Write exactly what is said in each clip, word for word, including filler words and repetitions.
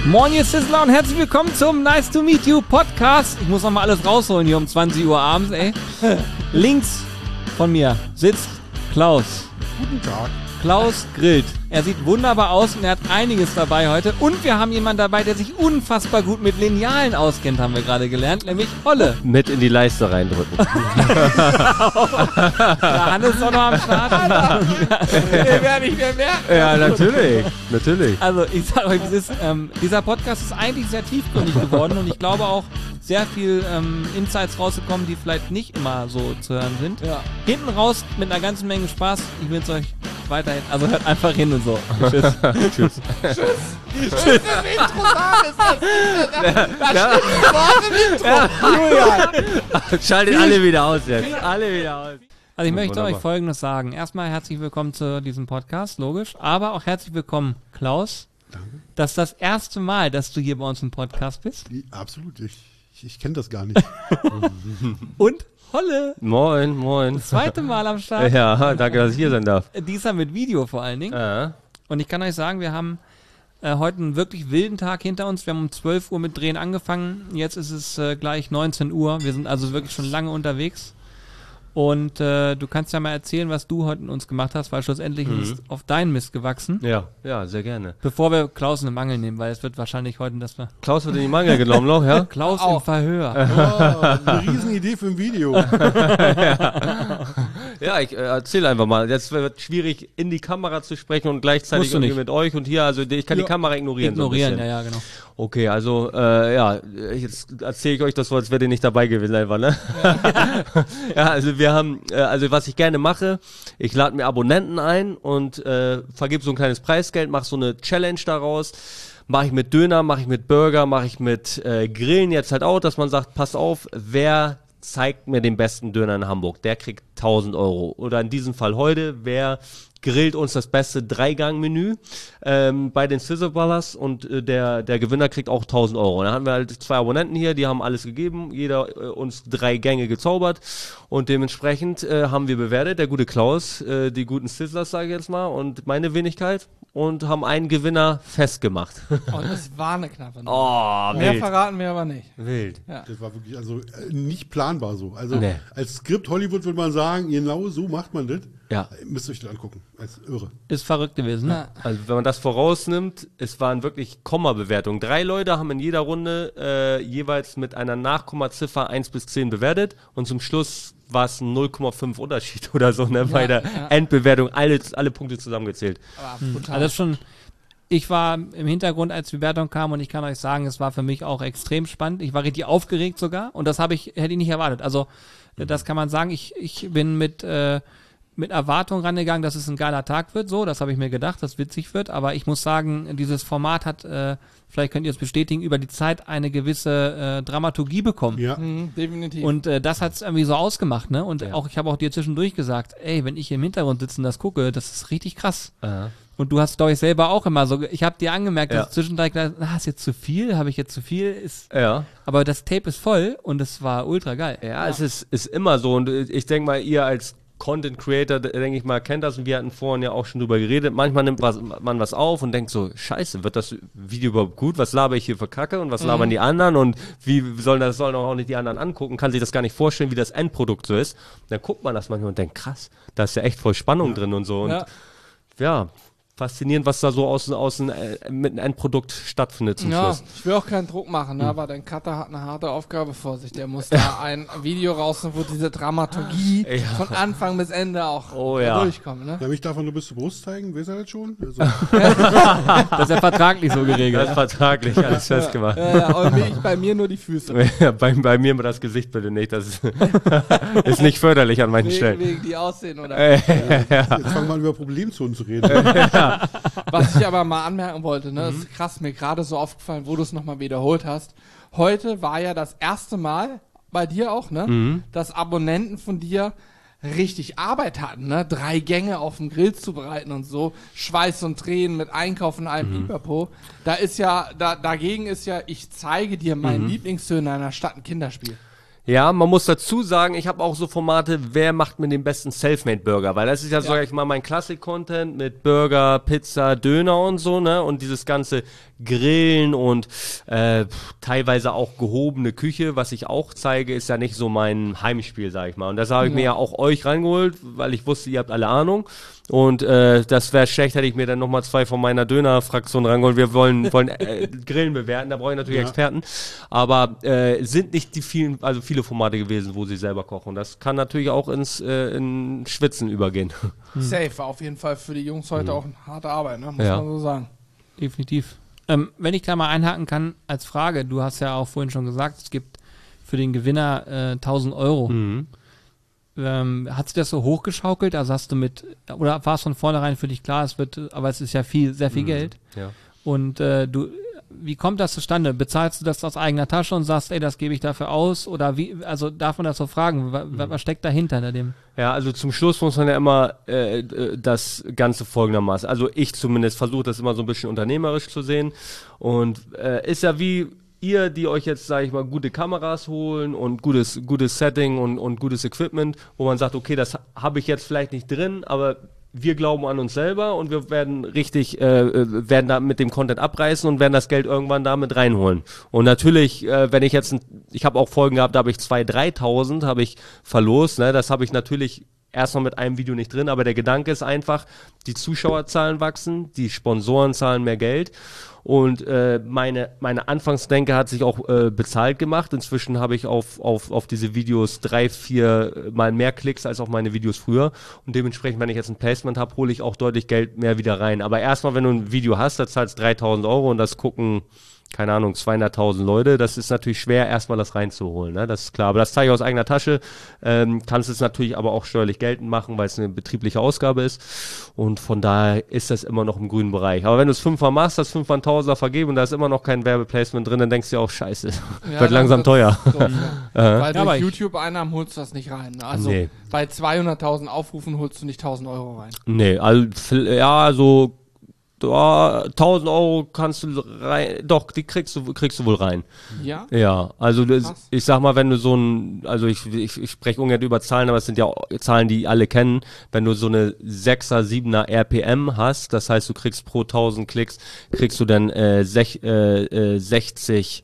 Moin, ihr Sizzler und herzlich willkommen zum Nice to Meet You Podcast. Ich muss nochmal alles rausholen hier um zwanzig Uhr abends, ey. Links von mir sitzt Klaus. Guten Tag. Klaus grillt. Er sieht wunderbar aus und er hat einiges dabei heute. Und wir haben jemanden dabei, der sich unfassbar gut mit Linealen auskennt, haben wir gerade gelernt, nämlich Holle. Mit in die Leiste reindrücken. Der Hannes ist auch noch am Start. Den werde ich mir merken. Ja, natürlich. Natürlich. Also ich sag euch, es ist, ähm, dieser Podcast ist eigentlich sehr tiefgründig geworden und ich glaube auch sehr viel ähm, Insights rausgekommen, die vielleicht nicht immer so zu hören sind. Ja. Hinten raus mit einer ganzen Menge Spaß. Ich wünsche euch weiterhin, also hört einfach hin und so. Tschüss. Tschüss. Tschüss. Tschüss. Das Intro sagen ist das. Das stimmt Wort im Intro. Julian. Schaltet alle wieder aus jetzt. Alle wieder aus. Also ich möchte Wunderbar. euch Folgendes sagen. Erstmal herzlich willkommen zu diesem Podcast, logisch. Aber auch herzlich willkommen, Klaus. Danke. Das ist das erste Mal, dass du hier bei uns im Podcast bist. Absolut. Ich, ich, ich kenne das gar nicht. Und Holle. Moin, moin. Das zweite Mal am Start. Ja, danke, dass ich hier sein darf. Diesmal mit Video vor allen Dingen. Ja. Und ich kann euch sagen, wir haben äh, heute einen wirklich wilden Tag hinter uns. Wir haben um zwölf Uhr mit Drehen angefangen. Jetzt ist es äh, gleich neunzehn Uhr. Wir sind also wirklich schon lange unterwegs. Und äh, du kannst ja mal erzählen, was du heute mit uns gemacht hast, weil schlussendlich Mhm. ist auf deinen Mist gewachsen. Ja, ja, sehr gerne. Bevor wir Klaus in den Mangel nehmen, weil es wird wahrscheinlich heute, dass wir Klaus wird in die Mangel genommen noch, ja? Klaus Auch. im Verhör. Oh, eine Riesenidee für ein Video. Ja, ich äh, erzähl einfach mal. Jetzt wird schwierig, in die Kamera zu sprechen und gleichzeitig Musst du irgendwie nicht. mit euch und hier. Also ich kann Ja. die Kamera ignorieren. Ignorieren, so ein ja, bisschen. ja, genau. Okay, also, äh, ja, jetzt erzähle ich euch das so, als wärt ihr nicht dabei gewesen einfach, ne? Ja, also wir haben, äh, also was ich gerne mache, ich lade mir Abonnenten ein und äh, vergebe so ein kleines Preisgeld, mache so eine Challenge daraus. Mache ich mit Döner, mache ich mit Burger, mache ich mit äh, Grillen jetzt halt auch, dass man sagt, pass auf, wer zeigt mir den besten Döner in Hamburg, der kriegt tausend Euro. Oder in diesem Fall heute, wer grillt uns das beste Dreigang-Menü ähm, bei den Sizzleballers und äh, der, der Gewinner kriegt auch tausend Euro. Und dann haben wir halt zwei Abonnenten hier, die haben alles gegeben, jeder äh, uns drei Gänge gezaubert und dementsprechend äh, haben wir bewertet, der gute Klaus, äh, die guten Sizzlers, sage ich jetzt mal, und meine Wenigkeit und haben einen Gewinner festgemacht. Oh, das war eine knappe Nummer. Oh, Mehr wild. verraten wir aber nicht. Wild. Ja. Das war wirklich also äh, nicht planbar so. Also Nee. als Skript Hollywood würde man sagen, genau so macht man das. Ja. Müsst ihr euch das angucken. Als irre. Ist verrückt gewesen, ne? Ja. Also wenn man das vorausnimmt, es waren wirklich Komma-Bewertungen. Drei Leute haben in jeder Runde äh, jeweils mit einer Nachkommaziffer eins bis zehn bewertet und zum Schluss war es ein null Komma fünf Unterschied oder so, ne, bei der ja. Endbewertung, alle, alle Punkte zusammengezählt. Aber Also brutal. das ist schon, ich war im Hintergrund, als die Bewertung kam und ich kann euch sagen, es war für mich auch extrem spannend. Ich war richtig aufgeregt sogar und das habe ich, hätte ich nicht erwartet. Also das kann man sagen, ich, ich bin mit, äh, mit Erwartung rangegangen, dass es ein geiler Tag wird, so, das habe ich mir gedacht, dass es witzig wird, aber ich muss sagen, dieses Format hat, äh, vielleicht könnt ihr es bestätigen, über die Zeit eine gewisse äh, Dramaturgie bekommen. Ja. Mhm, definitiv. Und äh, das hat's irgendwie so ausgemacht, ne? Und Ja. auch, ich habe auch dir zwischendurch gesagt, ey, wenn ich hier im Hintergrund sitze und das gucke, das ist richtig krass. Aha. Und du hast, glaube ich, selber auch immer so, ich habe dir angemerkt, Ja. dass du zwischendurch gedacht, ah, ist jetzt zu viel, habe ich jetzt zu viel, ist, Ja. aber das Tape ist voll und es war ultra geil. Ja, es ist, ist immer so und ich denke mal, ihr als Content Creator, denke ich mal, kennt das und wir hatten vorhin ja auch schon drüber geredet. Manchmal nimmt was, man was auf und denkt so, scheiße, wird das Video überhaupt gut? Was laber ich hier für Kacke und was labern die anderen und wie sollen das sollen auch nicht die anderen angucken? Kann sich das gar nicht vorstellen, wie das Endprodukt so ist. Dann guckt man das manchmal und denkt, krass, da ist ja echt voll Spannung drin und so und ja. ja, faszinierend, was da so aus, aus äh, mit einem Endprodukt stattfindet zum ja, Schluss. ich will auch keinen Druck machen, ne? aber dein Cutter hat eine harte Aufgabe vor sich. Der muss da ein Video rausnehmen, wo diese Dramaturgie Ja. von Anfang bis Ende auch Oh ja. durchkommt. Ne? Ja, mich davon nur bis zur Brust zeigen, wisst ihr das schon? Also, Das ist ja vertraglich so Das geregelt. ist vertraglich alles festgemacht. Ja, ja, und ich, bei mir nur die Füße. Ja, bei, bei mir mal das Gesicht bitte nicht, das ist, ist nicht förderlich an manchen Wegen, Stellen. wegen die Aussehen oder Äh, jetzt fangen wir an über Problemzonen zu reden. Was ich aber mal anmerken wollte, ne, Mhm. das ist krass, mir gerade so aufgefallen, wo du es nochmal wiederholt hast. Heute war ja das erste Mal, bei dir auch, ne, Mhm. dass Abonnenten von dir richtig Arbeit hatten, ne, drei Gänge auf dem Grill zu bereiten und so, Schweiß und Tränen mit Einkaufen und allem Mhm. Pipapo. Da ist ja, da, dagegen ist ja, ich zeige dir meinen Mhm. Lieblingsdöner in einer Stadt ein Kinderspiel. Ja, man muss dazu sagen, ich habe auch so Formate, wer macht mir den besten Selfmade-Burger? Weil das ist ja, Ja. sag ich mal, mein Klassik-Content mit Burger, Pizza, Döner und so, ne? Und dieses ganze Grillen und äh, teilweise auch gehobene Küche, was ich auch zeige, ist ja nicht so mein Heimspiel, sag ich mal. Und das habe ich Ja. mir ja auch euch reingeholt, weil ich wusste, ihr habt alle Ahnung. Und äh, das wäre schlecht, hätte ich mir dann nochmal zwei von meiner Döner-Fraktion rangeholt. Wir wollen, wollen äh, Grillen bewerten, da brauche ich natürlich Ja. Experten. Aber äh, sind nicht die vielen, also viele Formate gewesen, wo sie selber kochen. Das kann natürlich auch ins äh, in Schwitzen übergehen. Safe war auf jeden Fall für die Jungs heute auch eine harte Arbeit, ne? Muss Ja. man so sagen. Definitiv. Ähm, wenn ich da mal einhaken kann als Frage, du hast ja auch vorhin schon gesagt, es gibt für den Gewinner äh, tausend Euro. Mhm. Ähm, hat sich das so hochgeschaukelt? Also hast du mit, oder war es von vornherein für dich klar, es wird, aber es ist ja viel, sehr viel Geld. Ja. Und äh, du, wie kommt das zustande? Bezahlst du das aus eigener Tasche und sagst, ey, das gebe ich dafür aus? Oder wie, also darf man das so fragen? Was, was steckt dahinter hinter dem? Ja, also zum Schluss muss man ja immer äh, äh, das Ganze folgendermaßen, also ich zumindest versuche das immer so ein bisschen unternehmerisch zu sehen und äh, ist ja wie ihr, die euch jetzt, sage ich mal, gute Kameras holen und gutes, gutes Setting und, und gutes Equipment, wo man sagt, okay, das habe ich jetzt vielleicht nicht drin, aber wir glauben an uns selber und wir werden richtig, äh, werden da mit dem Content abreißen und werden das Geld irgendwann damit reinholen. Und natürlich, äh, wenn ich jetzt, ein, ich habe auch Folgen gehabt, da habe ich zweitausend, dreitausend habe ich verlost, ne, das habe ich natürlich erstmal mit einem Video nicht drin, aber der Gedanke ist einfach, die Zuschauerzahlen wachsen, die Sponsoren zahlen mehr Geld und äh, meine, meine Anfangsdenke hat sich auch äh, bezahlt gemacht. Inzwischen habe ich auf, auf, auf diese Videos drei, vier Mal mehr Klicks als auf meine Videos früher und dementsprechend, wenn ich jetzt ein Placement habe, hole ich auch deutlich Geld mehr wieder rein. Aber erstmal, wenn du ein Video hast, da zahlst du dreitausend Euro und das gucken, keine Ahnung, zweihunderttausend Leute, das ist natürlich schwer, erstmal das reinzuholen, ne? Das ist klar. Aber das zeige ich aus eigener Tasche, ähm, kannst es natürlich aber auch steuerlich geltend machen, weil es eine betriebliche Ausgabe ist und von daher ist das immer noch im grünen Bereich. Aber wenn du es fünfmal machst, hast fünfmal ein Tausender vergeben und da ist immer noch kein Werbeplacement drin, dann denkst du dir auch, scheiße, Ja, wird langsam dann teuer. wird's doof, ja. Weil Ja, aber durch ich- YouTube-Einnahmen holst du das nicht rein. Ne? Also Nee. bei zweihunderttausend Aufrufen holst du nicht tausend Euro rein. Nee, also, ja, so ja, tausend Euro kannst du rein, doch, die kriegst du, kriegst du wohl rein. Ja? Ja, also das, Krass. ich sag mal, wenn du so ein, also ich, ich, ich spreche ungern über Zahlen, aber es sind ja auch Zahlen, die alle kennen. Wenn du so eine sechser, siebener R P M hast, das heißt, du kriegst pro tausend Klicks, kriegst du dann äh, sech, äh, äh, sechzig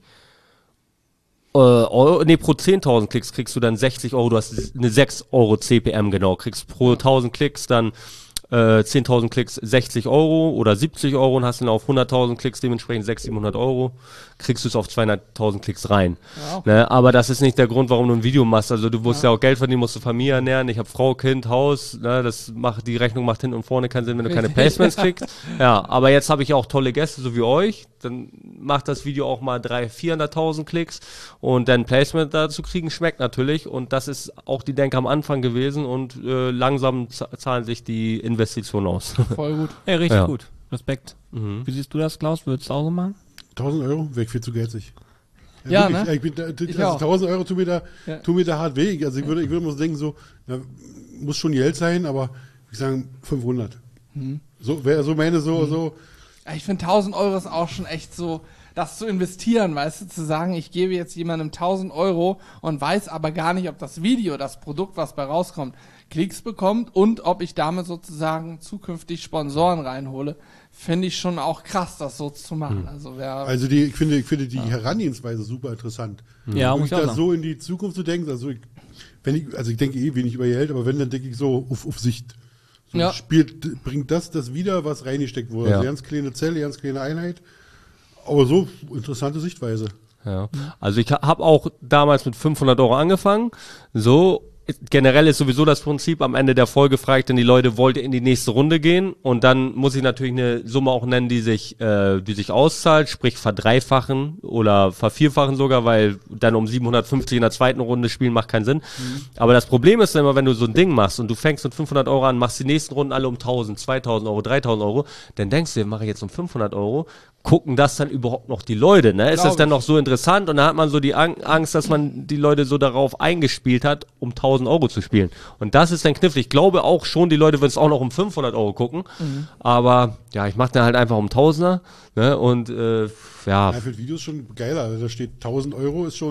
äh, Euro, nee, pro zehntausend Klicks kriegst du dann sechzig Euro, du hast eine sechs Euro C P M genau, kriegst pro tausend Klicks dann äh, zehntausend Klicks sechzig Euro oder siebzig Euro und hast dann auf hunderttausend Klicks dementsprechend sechshundert, siebenhundert Euro, kriegst du es auf zweihunderttausend Klicks rein. Ja. Ne? Aber das ist nicht der Grund, warum du ein Video machst. Also du musst ja, ja auch Geld verdienen, musst du Familie ernähren. Ich habe Frau, Kind, Haus. Ne? Das macht, die Rechnung macht hinten und vorne keinen Sinn, wenn du keine Placements kriegst. Ja, aber jetzt habe ich auch tolle Gäste, so wie euch. Dann macht das Video auch mal dreihunderttausend, vierhunderttausend Klicks und dann Placement dazu kriegen, schmeckt natürlich. Und das ist auch die Denke am Anfang gewesen und äh, langsam zahlen sich die Investitionen aus. Voll gut. Ey, richtig Ja. gut. Respekt. Mhm. Wie siehst du das, Klaus? Würdest du auch so machen? tausend Euro, weg viel zu geldlich. Ja, wirklich, ne? Ich bin, da- da- Ich also auch. tausend Euro tun mir da, Ja. tun mir da hart weh. Also ich würde, ich würde mal so denken, so, na, muss schon Geld sein, aber ich sagen fünfhundert. Mhm. So wäre so meine, so, so, Ja, ich finde tausend Euro ist auch schon echt so, das zu investieren, weißt du, zu sagen, ich gebe jetzt jemandem tausend Euro und weiß aber gar nicht, ob das Video, das Produkt, was bei rauskommt, Klicks bekommt und ob ich damit sozusagen zukünftig Sponsoren reinhole, finde ich schon auch krass, das so zu machen. Also wer, also die, ich finde, ich finde die Herangehensweise super interessant. Ja, muss Wirklich ich auch da sagen. so in die Zukunft zu denken, also ich, wenn ich, also ich denke eh wenig über Geld, aber wenn, dann denke ich so auf, auf Sicht. So Ja. spielt, bringt das das wieder, was reingesteckt wurde. Ja. Also ganz kleine Zelle, ganz kleine Einheit. Aber so interessante Sichtweise. Ja. Also ich habe auch damals mit fünfhundert Euro angefangen. So, generell ist sowieso das Prinzip, am Ende der Folge frage ich dann die Leute, wollt ihr in die nächste Runde gehen? Und dann muss ich natürlich eine Summe auch nennen, die sich, äh, die sich auszahlt, sprich verdreifachen oder vervierfachen sogar, weil dann um siebenhundertfünfzig in der zweiten Runde spielen macht keinen Sinn. Mhm. Aber das Problem ist dann immer, wenn du so ein Ding machst und du fängst mit fünfhundert Euro an, machst die nächsten Runden alle um tausend, zweitausend Euro, dreitausend Euro, dann denkst du dir, mache ich jetzt um fünfhundert Euro, gucken das dann überhaupt noch die Leute, ne? Ist Glaub das dann ich. noch so interessant? Und da hat man so die Ang- Angst, dass man die Leute so darauf eingespielt hat, um tausend Euro zu spielen. Und das ist dann knifflig. Ich glaube auch schon, die Leute würden es auch noch um fünfhundert Euro gucken. Mhm. Aber ja, ich mache dann halt einfach um Tausender, ne? Und äh, ja, Ja, für Videos schon geiler. Also da steht tausend Euro ist schon,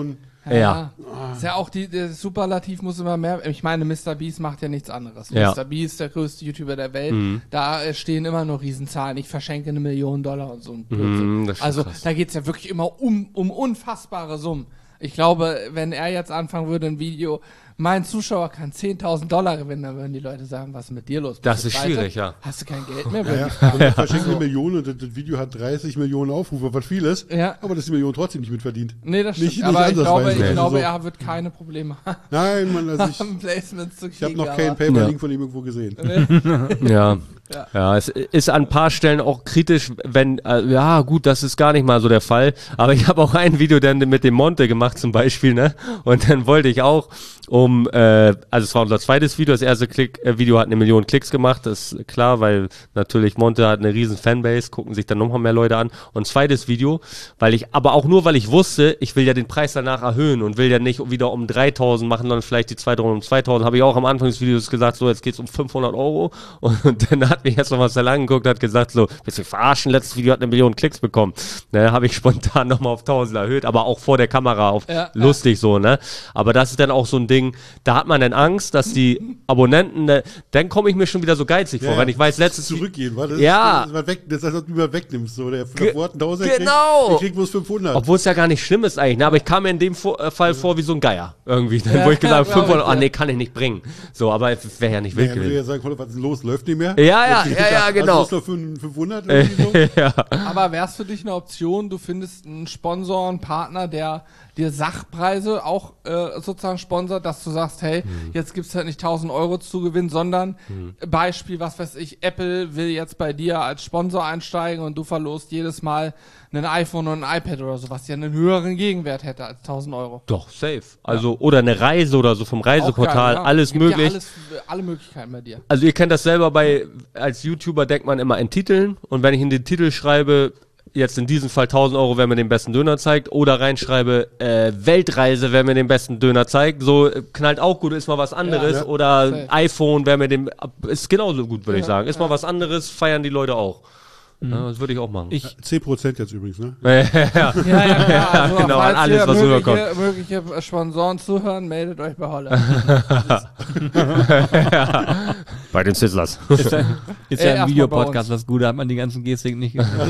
Ja. Ist ja auch die, der Superlativ muss immer mehr. Ich meine, Mister Beast macht ja nichts anderes. Ja. Mister Beast, der größte YouTuber der Welt, Mhm. da äh, stehen immer noch Riesenzahlen. Ich verschenke eine Million Dollar und so ein Blödsinn. Mhm, das ist schon Also krass. da geht's ja wirklich immer um, um unfassbare Summen. Ich glaube, wenn er jetzt anfangen würde, ein Video, mein Zuschauer kann zehntausend Dollar gewinnen, dann würden die Leute sagen, was ist mit dir los? Das Bist du ist pleite? schwierig, ja. Hast du kein Geld mehr? Ja, Würden ja. die fragen. Und er verschenkt eine Million und das, das Video hat dreißig Millionen Aufrufe, was viel ist. Ja. Aber das ist die Million trotzdem nicht mitverdient. Nee, das stimmt. Nicht- nicht aber ich glaube, ansatzweise. ich Nee. glaube, So. er wird keine Probleme haben, Nein, Mann, also ich, Placements zu ich habe kriegen. noch keinen aber- Paper-Link Ja. von ihm irgendwo gesehen. Ja. Ja. Ja, es ist an ein paar Stellen auch kritisch, wenn, äh, ja gut, das ist gar nicht mal so der Fall, aber ich habe auch ein Video dann mit dem Monte gemacht zum Beispiel, ne, und dann wollte ich auch um, äh, also es war unser zweites Video, das erste Klick, äh, Video hat eine Million Klicks gemacht, das ist klar, weil natürlich Monte hat eine riesen Fanbase, gucken sich dann nochmal mehr Leute an, und zweites Video, weil ich, aber auch nur, weil ich wusste, ich will ja den Preis danach erhöhen und will ja nicht wieder um dreitausend machen, sondern vielleicht die zweite Runde um zweitausend, habe ich auch am Anfang des Videos gesagt, so jetzt geht's um fünfhundert Euro, und, und dann hat mich jetzt noch was da lang geguckt, hat gesagt, so, willst du mich verarschen, letztes Video hat eine Million Klicks bekommen, ne, habe ich spontan nochmal auf tausend erhöht, aber auch vor der Kamera auf, Ja, lustig so, ne, aber das ist dann auch so ein Ding, da hat man dann Angst, dass die Abonnenten, ne, dann komme ich mir schon wieder so geizig vor, wenn ich weiß, letztes Zurückgehen, wa? Das Ja. Ist, das, ist, weg, das ist, als ob du mal wegnimmst. So, der Ge- davor hat tausend genau. kriegt, der kriegt bloß fünfhundert. Obwohl es ja gar nicht schlimm ist eigentlich, ne? Aber ich kam mir in dem Vor äh, Fall vor wie so ein Geier irgendwie, ne? Ja, wo ich gesagt habe, glaub ich, fünfhundert, ah ja. nee, kann ich nicht bringen. So, aber es wäre ja nicht wild Ja, wenn du gewesen. ja sagen, Kolle, was ist denn los, läuft nicht mehr? Ja, ja, Jetzt- ja, ja, also genau. ist noch für fünfhundert irgendwie so? Ja. Aber wäre es für dich eine Option, du findest einen Sponsor, einen Partner, der dir Sachpreise auch äh, sozusagen sponsert, dass du sagst, hey, Mhm. jetzt gibt's halt nicht tausend Euro zu gewinnen, sondern Beispiel, was weiß ich, Apple will jetzt bei dir als Sponsor einsteigen und du verlost jedes Mal ein iPhone und ein iPad oder so, was ja einen höheren Gegenwert hätte als tausend Euro. Doch, safe. Also, oder eine Reise oder so vom Reiseportal, Auch geil, ja. alles Gibt ja möglich. alles, alle Möglichkeiten bei dir. Also ihr kennt das selber bei, als YouTuber denkt man immer in Titeln, und wenn ich in den Titel schreibe, jetzt in diesem Fall tausend Euro, wer mir den besten Döner zeigt, oder reinschreibe, äh, Weltreise, wer mir den besten Döner zeigt, so äh, knallt auch gut, ist mal was anderes, Ja, ja. oder Safe. iPhone, wer mir den, ist genauso gut, würde ich Ja, sagen, ist ja. mal was anderes, feiern die Leute auch. Ja, das würde ich auch machen. Ich, zehn Prozent jetzt übrigens, ne? ja, Ja, ja, klar. Also, genau, falls an alles, hier was mögliche, rüberkommt. mögliche Sponsoren zuhören, meldet euch bei Holle. bei den Sizzlers. ist ja, ist Äh, ja erst ein mal Videopodcast, bei das Gute, hat man die ganzen Gestik nicht gehört.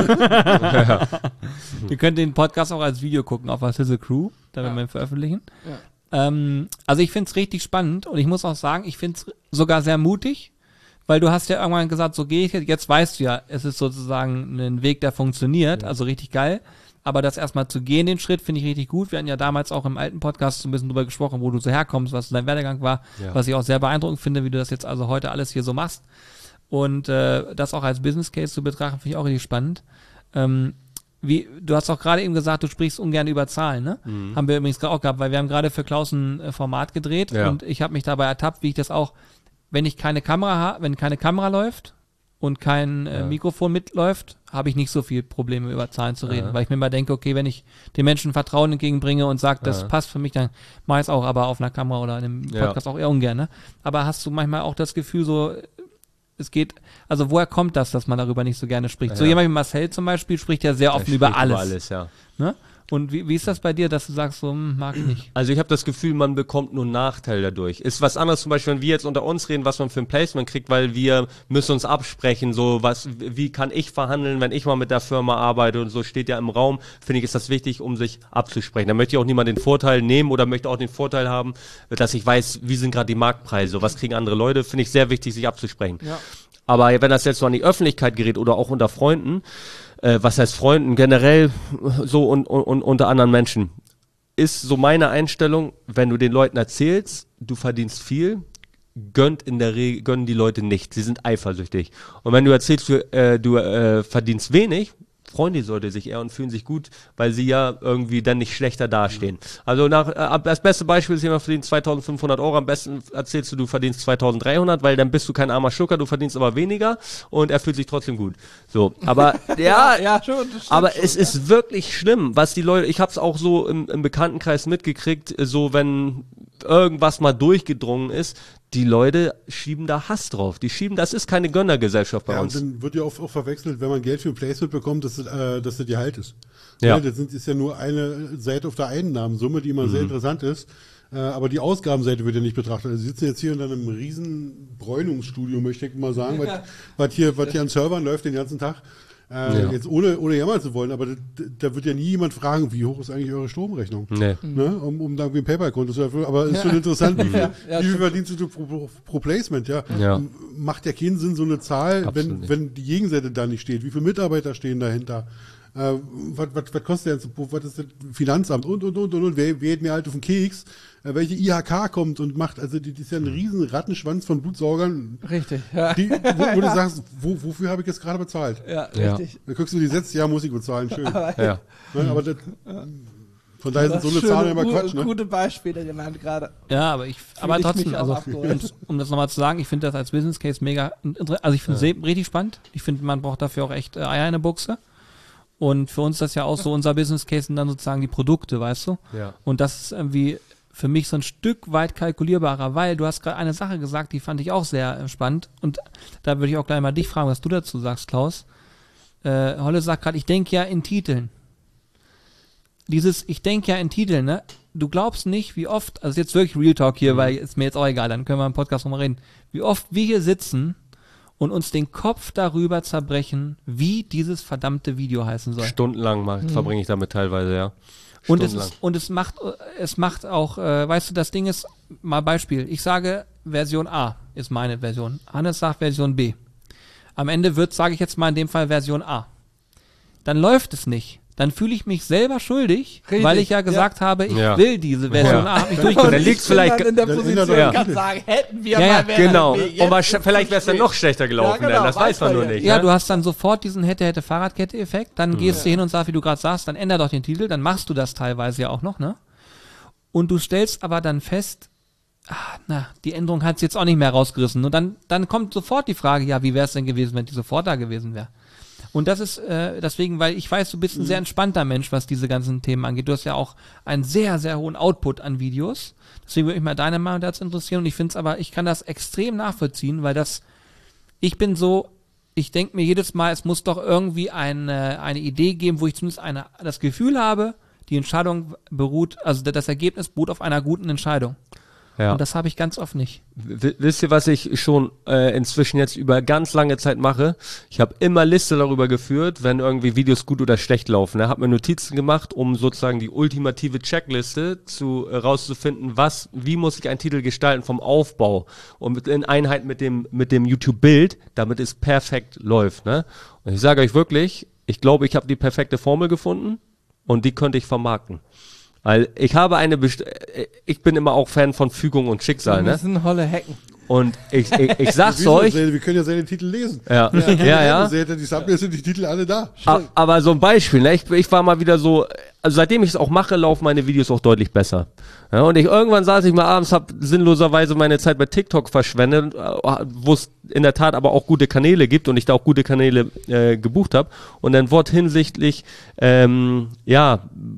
Ihr könnt den Podcast auch als Video gucken auf der Sizzle Crew, da werden wir ihn veröffentlichen. Ja. Ähm, also ich finde es richtig spannend, und ich muss auch sagen, ich finde es sogar sehr mutig, weil du hast ja irgendwann gesagt, so gehe ich jetzt, jetzt weißt du ja, es ist sozusagen ein Weg, der funktioniert, also richtig geil. Aber das erstmal zu gehen, den Schritt, finde ich richtig gut. Wir hatten ja damals auch im alten Podcast so ein bisschen drüber gesprochen, wo du so herkommst, was dein Werdegang war, Ja. was ich auch sehr beeindruckend finde, wie du das jetzt also heute alles hier so machst. Und äh, das auch als Business Case zu betrachten, finde ich auch richtig spannend. Ähm, wie, du hast auch gerade eben gesagt, du sprichst ungern über Zahlen, ne? Mhm. Haben wir übrigens gerade auch gehabt, weil wir haben gerade für Klaus ein äh, Format gedreht, Ja. und ich habe mich dabei ertappt, wie ich das auch, wenn ich keine Kamera habe, wenn keine Kamera läuft und kein äh, Ja. Mikrofon mitläuft, habe ich nicht so viel Probleme über Zahlen zu reden, Ja. weil ich mir mal denke, okay, wenn ich den Menschen Vertrauen entgegenbringe und sage, das Ja. passt für mich, dann mache ich es auch, aber auf einer Kamera oder in einem Ja. Podcast auch eher ungern, ne? Aber hast du manchmal auch das Gefühl so, es geht, also woher kommt das, dass man darüber nicht so gerne spricht? So Ja. jemand wie Marcel zum Beispiel spricht ja sehr offen Er über spricht alles. Über alles, ja. Ne? Und wie, wie ist das bei dir, dass du sagst, so, hm, mag ich nicht? Also ich habe das Gefühl, man bekommt nur Nachteil dadurch. Ist was anderes zum Beispiel, wenn wir jetzt unter uns reden, was man für ein Placement kriegt, weil wir müssen uns absprechen, so was, wie kann ich verhandeln, wenn ich mal mit der Firma arbeite, und so steht ja im Raum, finde ich, ist das wichtig, um sich abzusprechen. Da möchte ich auch niemand den Vorteil nehmen oder möchte auch den Vorteil haben, dass ich weiß, wie sind gerade die Marktpreise, was kriegen andere Leute, finde ich sehr wichtig, sich abzusprechen. Ja. Aber wenn das jetzt so an die Öffentlichkeit gerät oder auch unter Freunden, äh, was heißt Freunden, generell so und, und, und unter anderen Menschen, ist so meine Einstellung, wenn du den Leuten erzählst, du verdienst viel, gönnt in der Regel, gönnen die Leute nicht. Sie sind eifersüchtig. Und wenn du erzählst, du, äh, du äh, verdienst wenig, freuen die Leute sich eher und fühlen sich gut, weil sie ja irgendwie dann nicht schlechter dastehen. Also nach, äh, das beste Beispiel ist, jemand verdient zweitausendfünfhundert Euro, am besten erzählst du, du verdienst zweitausenddreihundert, weil dann bist du kein armer Schlucker, du verdienst aber weniger, und er fühlt sich trotzdem gut. So, aber ja, ja, schon, das stimmt aber schon, es ja. ist wirklich schlimm, was die Leute, ich hab's auch so im, im Bekanntenkreis mitgekriegt, so wenn irgendwas mal durchgedrungen ist, die Leute schieben da Hass drauf. Die schieben, das ist keine Gönnergesellschaft bei Ja, uns. und dann wird ja oft auch verwechselt, wenn man Geld für ein Placement bekommt, dass das, äh, dass das Gehalt ist. Ja. Ja, das sind, ist ja nur eine Seite auf der Einnahmensumme, die immer Mhm. sehr interessant ist. Äh, aber die Ausgabenseite wird ja nicht betrachtet. Also sie sitzen jetzt hier in einem riesen Bräunungsstudio, möchte ich mal sagen, was, was, hier, was hier an Servern läuft den ganzen Tag. Äh, Ja. Jetzt ohne, ohne jammern zu wollen, aber da, da wird ja nie jemand fragen, wie hoch ist eigentlich eure Stromrechnung? Nee. Ne? Um, um da irgendwie ein PayPal-Konto zu erfüllen. Aber ist schon interessant, wie viel, Ja, ja, wie viel stimmt. verdienst du pro, pro, pro Placement? Ja. Ja. Macht ja keinen Sinn, so eine Zahl, Absolut wenn, nicht. wenn die Gegenseite da nicht steht. Wie viele Mitarbeiter stehen dahinter? Äh, was, was, was kostet der jetzt? Was ist das Finanzamt? Und, und, und, und, und. Wer, wer geht mir halt auf den Keks? Äh, welche I H K kommt und macht, also die, die ist ja ein riesen Rattenschwanz von Blutsaugern, Richtig, ja. die, wo, wo du sagst, wo, wofür habe ich jetzt gerade bezahlt? Ja, Ja. richtig. Da guckst du die Sätze, ja, muss ich bezahlen, schön. Ja. Ne? Aber das, von daher sind so eine Schöne, Zahlen immer gu- Quatsch, ne? Gute Beispiele genannt gerade. Ja, aber ich, aber ich trotzdem, mich auch also, abgeholt. um, um das nochmal zu sagen, ich finde das als Business Case mega, inter- also ich finde es richtig spannend. Ich finde, man braucht dafür auch echt äh, Eier in der Buchse. Und für uns ist das ja auch so, unser Business Case sind dann sozusagen die Produkte, weißt du? Ja. Und das ist irgendwie für mich so ein Stück weit kalkulierbarer, weil du hast gerade eine Sache gesagt, die fand ich auch sehr äh, spannend. Und da würde ich auch gleich mal dich fragen, was du dazu sagst, Klaus. Äh, Holle sagt gerade, ich denke ja in Titeln. Dieses, ich denke ja in Titeln, ne? Du glaubst nicht, wie oft, also jetzt wirklich Real Talk hier, weil ist mir jetzt auch egal, dann können wir im Podcast nochmal reden, wie oft wir hier sitzen und uns den Kopf darüber zerbrechen, wie dieses verdammte Video heißen soll. Stundenlang macht, verbringe ich damit teilweise, ja. Und es, Stundenlang. ist, und es macht, es macht auch, äh, weißt du, das Ding ist, mal Beispiel, ich sage Version A ist meine Version, Hannes sagt Version B. Am Ende wird, sage ich jetzt mal in dem Fall Version A. Dann läuft es nicht. Dann fühle ich mich selber schuldig, Richtig, weil ich ja ja. gesagt habe, ich Ja. will diese Version Ja. A, hab mich Und durchgesetzt. dann liegt's Ich bin vielleicht- dann in der dann Position, ändert ich kann doch- sagen, hätten wir Ja, ja, mal Werder Genau. B, Und jetzt wahrscheinlich, ist vielleicht wäre es dann spät. noch schlechter gelaufen, Ja, genau, dann, das weiß man weiß nur man ja nicht. Ja, ne? du hast dann sofort diesen Hätte-Hätte-Fahrradkette-Effekt, dann gehst du hin und sagst, wie du gerade sagst, dann änder doch den Titel, dann machst du das teilweise ja auch noch, ne? Und du stellst aber dann fest, ah, na, die Änderung hat es jetzt auch nicht mehr rausgerissen. Und dann, dann kommt sofort die Frage, ja, wie wäre es denn gewesen, wenn die sofort da gewesen wäre? Und das ist äh, deswegen, weil ich weiß, du bist ein sehr entspannter Mensch, was diese ganzen Themen angeht. Du hast ja auch einen sehr, sehr hohen Output an Videos. Deswegen würde mich mal deine Meinung dazu interessieren. Und ich finde es aber, ich kann das extrem nachvollziehen, weil das, ich bin so, ich denke mir jedes Mal, es muss doch irgendwie eine, eine Idee geben, wo ich zumindest eine, das Gefühl habe, die Entscheidung beruht, also das Ergebnis beruht auf einer guten Entscheidung. Ja. Und das habe ich ganz oft nicht. W- Wisst ihr, was ich schon äh, inzwischen jetzt über ganz lange Zeit mache? Ich habe immer Liste darüber geführt, wenn irgendwie Videos gut oder schlecht laufen. Ich habe mir Notizen gemacht, um sozusagen die ultimative Checkliste zu äh, rauszufinden, was, wie muss ich einen Titel gestalten vom Aufbau und mit, in Einheit mit dem mit dem YouTube-Bild, damit es perfekt läuft. Ne? Und ich sage euch wirklich, ich glaube, ich habe die perfekte Formel gefunden und die könnte ich vermarkten. Weil ich habe eine, Best ich bin immer auch Fan von Fügung und Schicksal, Wir ne? müssen Holle hacken. Und ich, ich, ich sag's Wir, euch, wir können ja seine Titel lesen. ja, ja, ja. Seht ihr, die Thumbnails sind die Titel alle da. A- Aber so ein Beispiel, ne? ich, ich war mal wieder so, also seitdem ich es auch mache, laufen meine Videos auch deutlich besser. Ja, und ich irgendwann saß ich mal abends, hab sinnloserweise meine Zeit bei TikTok verschwendet, äh, wo es in der Tat aber auch gute Kanäle gibt und ich da auch gute Kanäle äh, gebucht habe. Und dann wurde hinsichtlich, ähm, ja,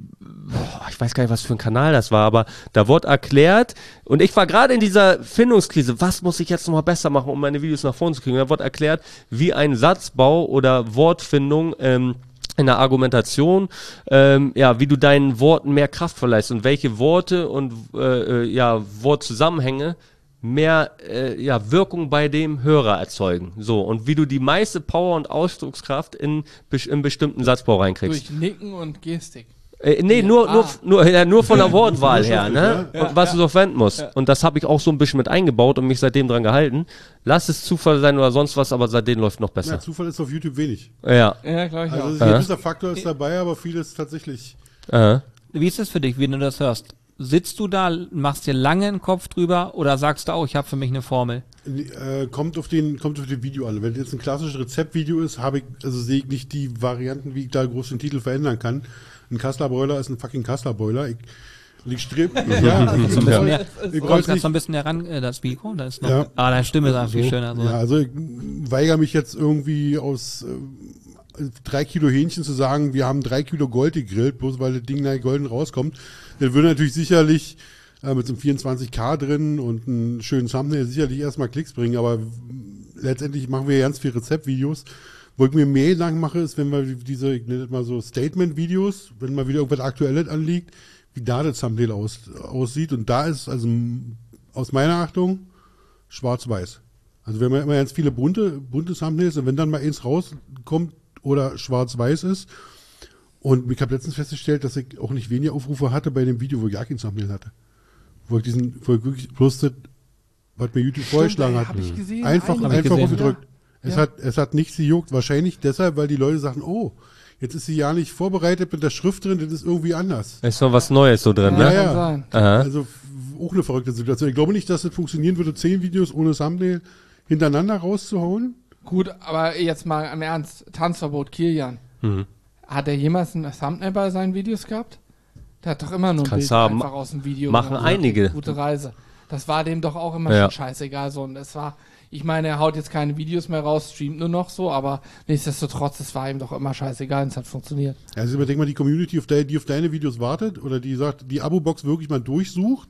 boah, ich weiß gar nicht, was für ein Kanal das war, aber da wurde erklärt, und ich war gerade in dieser Findungskrise, was muss ich jetzt nochmal besser machen, um meine Videos nach vorne zu kriegen? Da wurde erklärt, wie ein Satzbau oder Wortfindung ähm, in der Argumentation, ähm, ja, wie du deinen Worten mehr Kraft verleihst und welche Worte und äh, äh, ja, Wortzusammenhänge mehr äh, ja, Wirkung bei dem Hörer erzeugen. So, und wie du die meiste Power und Ausdruckskraft in, bes- in bestimmten Satzbau reinkriegst. Durch Nicken und Gestik. Äh, nee, Ja, nur, ah. nur, nur, ja, nur von der Wortwahl Nur her, schriftlich, ne? ja. Und was Ja, du so verwenden musst. Und das habe ich auch so ein bisschen mit eingebaut und mich seitdem dran gehalten. Lass es Zufall sein oder sonst was, aber seitdem läuft noch Ja, besser. Zufall ist auf YouTube wenig. Ja. Ja, glaube ich Also auch. ein Ja. gewisser Faktor ist dabei, aber vieles tatsächlich. Äh. Wie ist es für dich, wenn du das hörst? Sitzt du da, machst dir lange einen Kopf drüber oder sagst du auch, ich habe für mich eine Formel? Äh, kommt auf den kommt auf den Video an. Wenn jetzt ein klassisches Rezeptvideo ist, habe ich also sehe ich nicht die Varianten, wie ich da groß den Titel verändern kann. Ein Kassler Boiler ist ein fucking Kassler Boiler. Ich, und ich strebe ja, So ein bisschen ja. mehr, Ich du brauche kommst jetzt gerade nicht so ein bisschen heran, äh, das Mikro, da ist noch, Ja. ah, deine Stimme ist einfach viel so. schöner. So. Ja, also ich weigere mich jetzt irgendwie aus äh, drei Kilo Hähnchen zu sagen, wir haben drei Kilo Gold gegrillt, bloß weil das Ding da golden rauskommt. Das würde natürlich sicherlich äh, mit so einem vierundzwanzig K drin und einen schönen Thumbnail sicherlich erstmal Klicks bringen, aber letztendlich machen wir ganz viel Rezeptvideos. Wo ich mir mehr lang mache, ist, wenn wir diese, ich nenne das mal so Statement-Videos, wenn mal wieder irgendwas Aktuelles anliegt, wie da das Thumbnail aus, aussieht. Und da ist also aus meiner Achtung schwarz-weiß. Also wir haben ja immer ganz viele bunte, bunte Thumbnails und wenn dann mal eins rauskommt oder schwarz-weiß ist. Und ich habe letztens festgestellt, dass ich auch nicht weniger Aufrufe hatte bei dem Video, wo ich gar kein Thumbnail hatte. Wo ich diesen, wo ich wirklich bloß das, was mir YouTube vorgeschlagen hat. Hab ich gesehen, einfach einige. einfach gesehen, aufgedrückt. ja. Es, Ja. hat, es hat nichts gejuckt. Wahrscheinlich deshalb, weil die Leute sagen, oh, jetzt ist sie ja nicht vorbereitet mit der Schrift drin, das ist irgendwie anders. Ist noch was Neues so drin, Ja, ne? ja. kann sein. Aha. Also f- auch eine verrückte Situation. Ich glaube nicht, dass es funktionieren würde, zehn Videos ohne Thumbnail hintereinander rauszuhauen. Gut, aber jetzt mal im Ernst, Tanzverbot Kilian. Mhm. Hat er jemals ein Thumbnail bei seinen Videos gehabt? Der hat doch immer nur ein Kannst Bild haben. einfach aus dem Video Machen gemacht. einige. Gute Reise. Das war dem doch auch immer Ja. schon scheißegal. So. Und es war, ich meine, er haut jetzt keine Videos mehr raus, streamt nur noch so, aber nichtsdestotrotz, es war ihm doch immer scheißegal und es hat funktioniert. Also überdenk mal die Community, auf de, die auf deine Videos wartet oder die sagt, die Abo-Box wirklich mal durchsucht,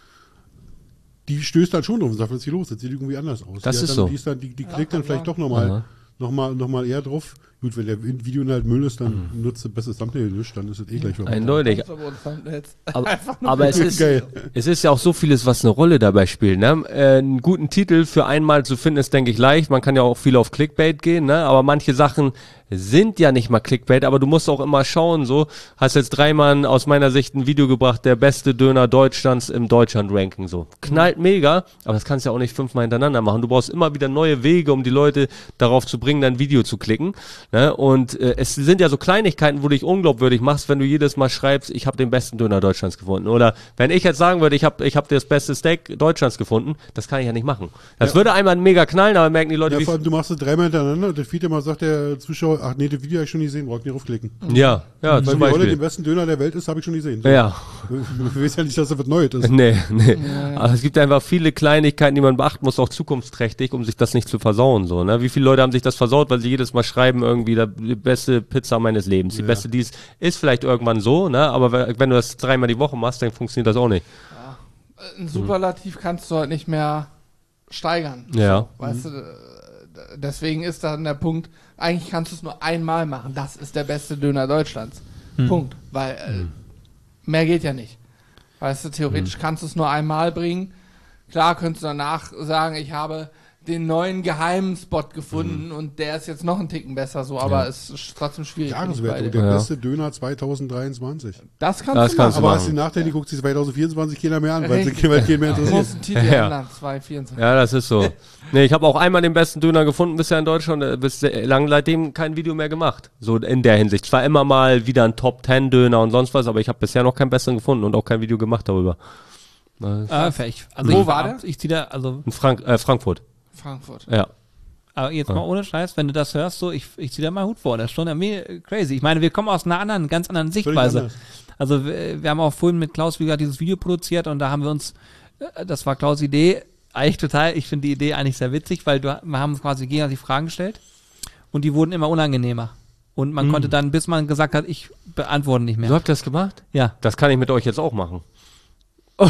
die stößt dann schon drauf und sagt, was ist hier los? Das sieht irgendwie anders aus. Das die ist dann, so. Die, ist dann, die, die Ja, klickt dann kann vielleicht sein. doch nochmal Aha. noch mal, noch mal eher drauf. Gut, wenn der Videoinhalt Müll ist, dann Mhm. nutzt das beste Thumbnail nicht, dann ist es eh gleich vorbei. Eindeutig. Tanzverbot-Thumbnails. Aber, Einfach nur aber es ist, Geil. es ist ja auch so vieles, was eine Rolle dabei spielt. Ne? Äh, einen guten Titel für einmal zu finden ist, denke ich, leicht. Man kann ja auch viel auf Clickbait gehen, ne? Aber manche Sachen sind ja nicht mal Clickbait, aber du musst auch immer schauen, so. Hast jetzt dreimal aus meiner Sicht ein Video gebracht, der beste Döner Deutschlands im Deutschland-Ranking, so. Knallt mega, aber das kannst du ja auch nicht fünfmal hintereinander machen. Du brauchst immer wieder neue Wege, um die Leute darauf zu bringen, dein Video zu klicken, ne? Und äh, es sind ja so Kleinigkeiten, wo du dich unglaubwürdig machst, wenn du jedes Mal schreibst, ich habe den besten Döner Deutschlands gefunden. Oder wenn ich jetzt sagen würde, ich habe ich hab das beste Steak Deutschlands gefunden, das kann ich ja nicht machen. Das Ja. würde einmal mega knallen, aber merken die Leute, Ja, wie vor allem, du machst es dreimal hintereinander und der Feed immer sagt der Zuschauer, ach nee, das Video habe ich schon gesehen, braucht nicht draufklicken. Ja, ja, Weil zum wir heute Beispiel. den besten Döner der Welt ist, habe ich schon gesehen. So. Ja, Du weißt ja nicht, dass das was Neues ist. nee, nee. Aber es gibt einfach viele Kleinigkeiten, die man beachten muss, auch zukunftsträchtig, um sich das nicht zu versauen, so, ne? Wie viele Leute haben sich das versaut, weil sie jedes Mal schreiben, irgendwie, der, die beste Pizza meines Lebens, die Ja. beste dies, ist vielleicht irgendwann so, ne? Aber wenn wenn du das dreimal die Woche machst, dann funktioniert das auch nicht. Ein Superlativ kannst du halt nicht mehr steigern. Ja. So, weißt du, äh, deswegen ist dann der Punkt, eigentlich kannst du es nur einmal machen. Das ist der beste Döner Deutschlands. Punkt. Weil äh, mehr geht ja nicht. Weißt du, theoretisch kannst du es nur einmal bringen. Klar könntest du danach sagen, ich habe den neuen geheimen Spot gefunden und der ist jetzt noch einen Ticken besser so, aber es ist trotzdem schwierig. bin ich bei Jahreswertung, dir. der Ja. beste Döner zwanzig dreiundzwanzig. Das kannst Das du kannst du machen. Aber hast du machen. den Nachteil, die guckt sich zwanzig vierundzwanzig keiner mehr an, weil sie Richtig. weil keinen mehr Du interessiert. musst einen Titel Ja. ändern, zwei vierundzwanzig. Ja, das ist so. Nee, ich habe auch einmal den besten Döner gefunden bisher in Deutschland, äh, bis äh, lang seitdem kein Video mehr gemacht. So in der Hinsicht. Zwar immer mal wieder ein Top Ten Döner und sonst was, aber ich habe bisher noch keinen besseren gefunden und auch kein Video gemacht darüber. Äh, Ah, vielleicht. Also Wo ich war der? Ich ziehe da, also, in Frank äh, Frankfurt. Frankfurt. Ja. aber jetzt mal ohne Scheiß, wenn du das hörst, so, ich, ich ziehe da mal Hut vor, das ist schon irgendwie crazy. Ich meine, wir kommen aus einer anderen, ganz anderen Völlig Sichtweise. anders. Also wir, wir haben auch vorhin mit Klaus, wie gesagt, dieses Video produziert und da haben wir uns, äh, das war Klaus' Idee, eigentlich total, ich finde die Idee eigentlich sehr witzig, weil du, wir haben uns quasi gegenseitig Fragen gestellt und die wurden immer unangenehmer. Und man konnte dann, bis man gesagt hat, ich beantworte nicht mehr. So habt ihr das gemacht? Ja. Das kann ich mit euch jetzt auch machen. Ey,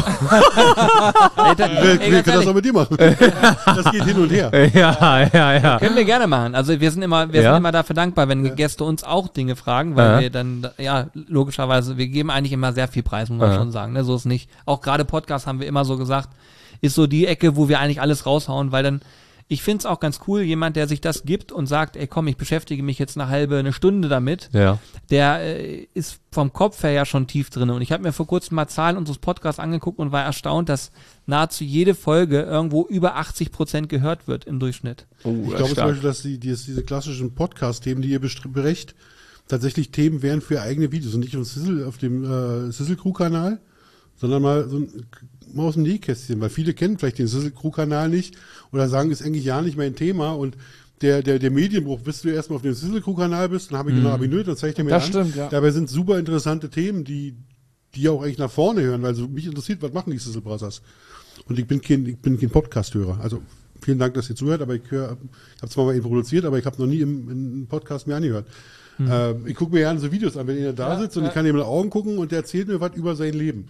da, Wir, ey, wir ganz können das ehrlich, auch mit dir machen. Das geht hin und her. Ja, ja, ja. können wir gerne machen. Also wir sind immer, wir Ja? sind immer dafür dankbar, wenn Gäste uns auch Dinge fragen, weil Ja. wir dann, ja, logischerweise, wir geben eigentlich immer sehr viel Preis, muss man Ja. schon sagen. Ne? So ist nicht. Auch gerade Podcast haben wir immer so gesagt, ist so die Ecke, wo wir eigentlich alles raushauen, weil dann, ich finde es auch ganz cool, jemand, der sich das gibt und sagt, ey komm, ich beschäftige mich jetzt eine halbe, eine Stunde damit, Ja. der äh, ist vom Kopf her ja schon tief drin. Und ich habe mir vor kurzem mal Zahlen unseres Podcasts angeguckt und war erstaunt, dass nahezu jede Folge irgendwo über achtzig Prozent gehört wird im Durchschnitt. Oh, Ich glaube zum Beispiel, dass die, die, diese klassischen Podcast-Themen, die ihr bestr- berecht, tatsächlich Themen wären für eigene Videos und nicht auf, Sizzle, auf dem äh, Sizzle Crew-Kanal, sondern mal so ein, mal aus dem Nähkästchen, weil viele kennen vielleicht den Sizzle Crew-Kanal nicht oder sagen, ist eigentlich ja nicht mein Thema und der, der, der Medienbruch, bis du erstmal auf dem Sizzle Crew-Kanal bist, dann habe ich genau abonniert, dann zeige ich dir mir Das an. stimmt, ja. Dabei sind super interessante Themen, die, die auch eigentlich nach vorne hören, weil so mich interessiert, was machen die Sizzle Brothers? Und ich bin kein, ich bin kein Podcast-Hörer. Also vielen Dank, dass ihr zuhört, aber ich höre, ich habe zwar mal ihn produziert, aber ich habe noch nie im, im Podcast mehr angehört. Ähm, ich gucke mir gerne so Videos an, wenn ihr da Ja, sitzt und ja. ich kann ihm in die Augen gucken und der erzählt mir was über sein Leben.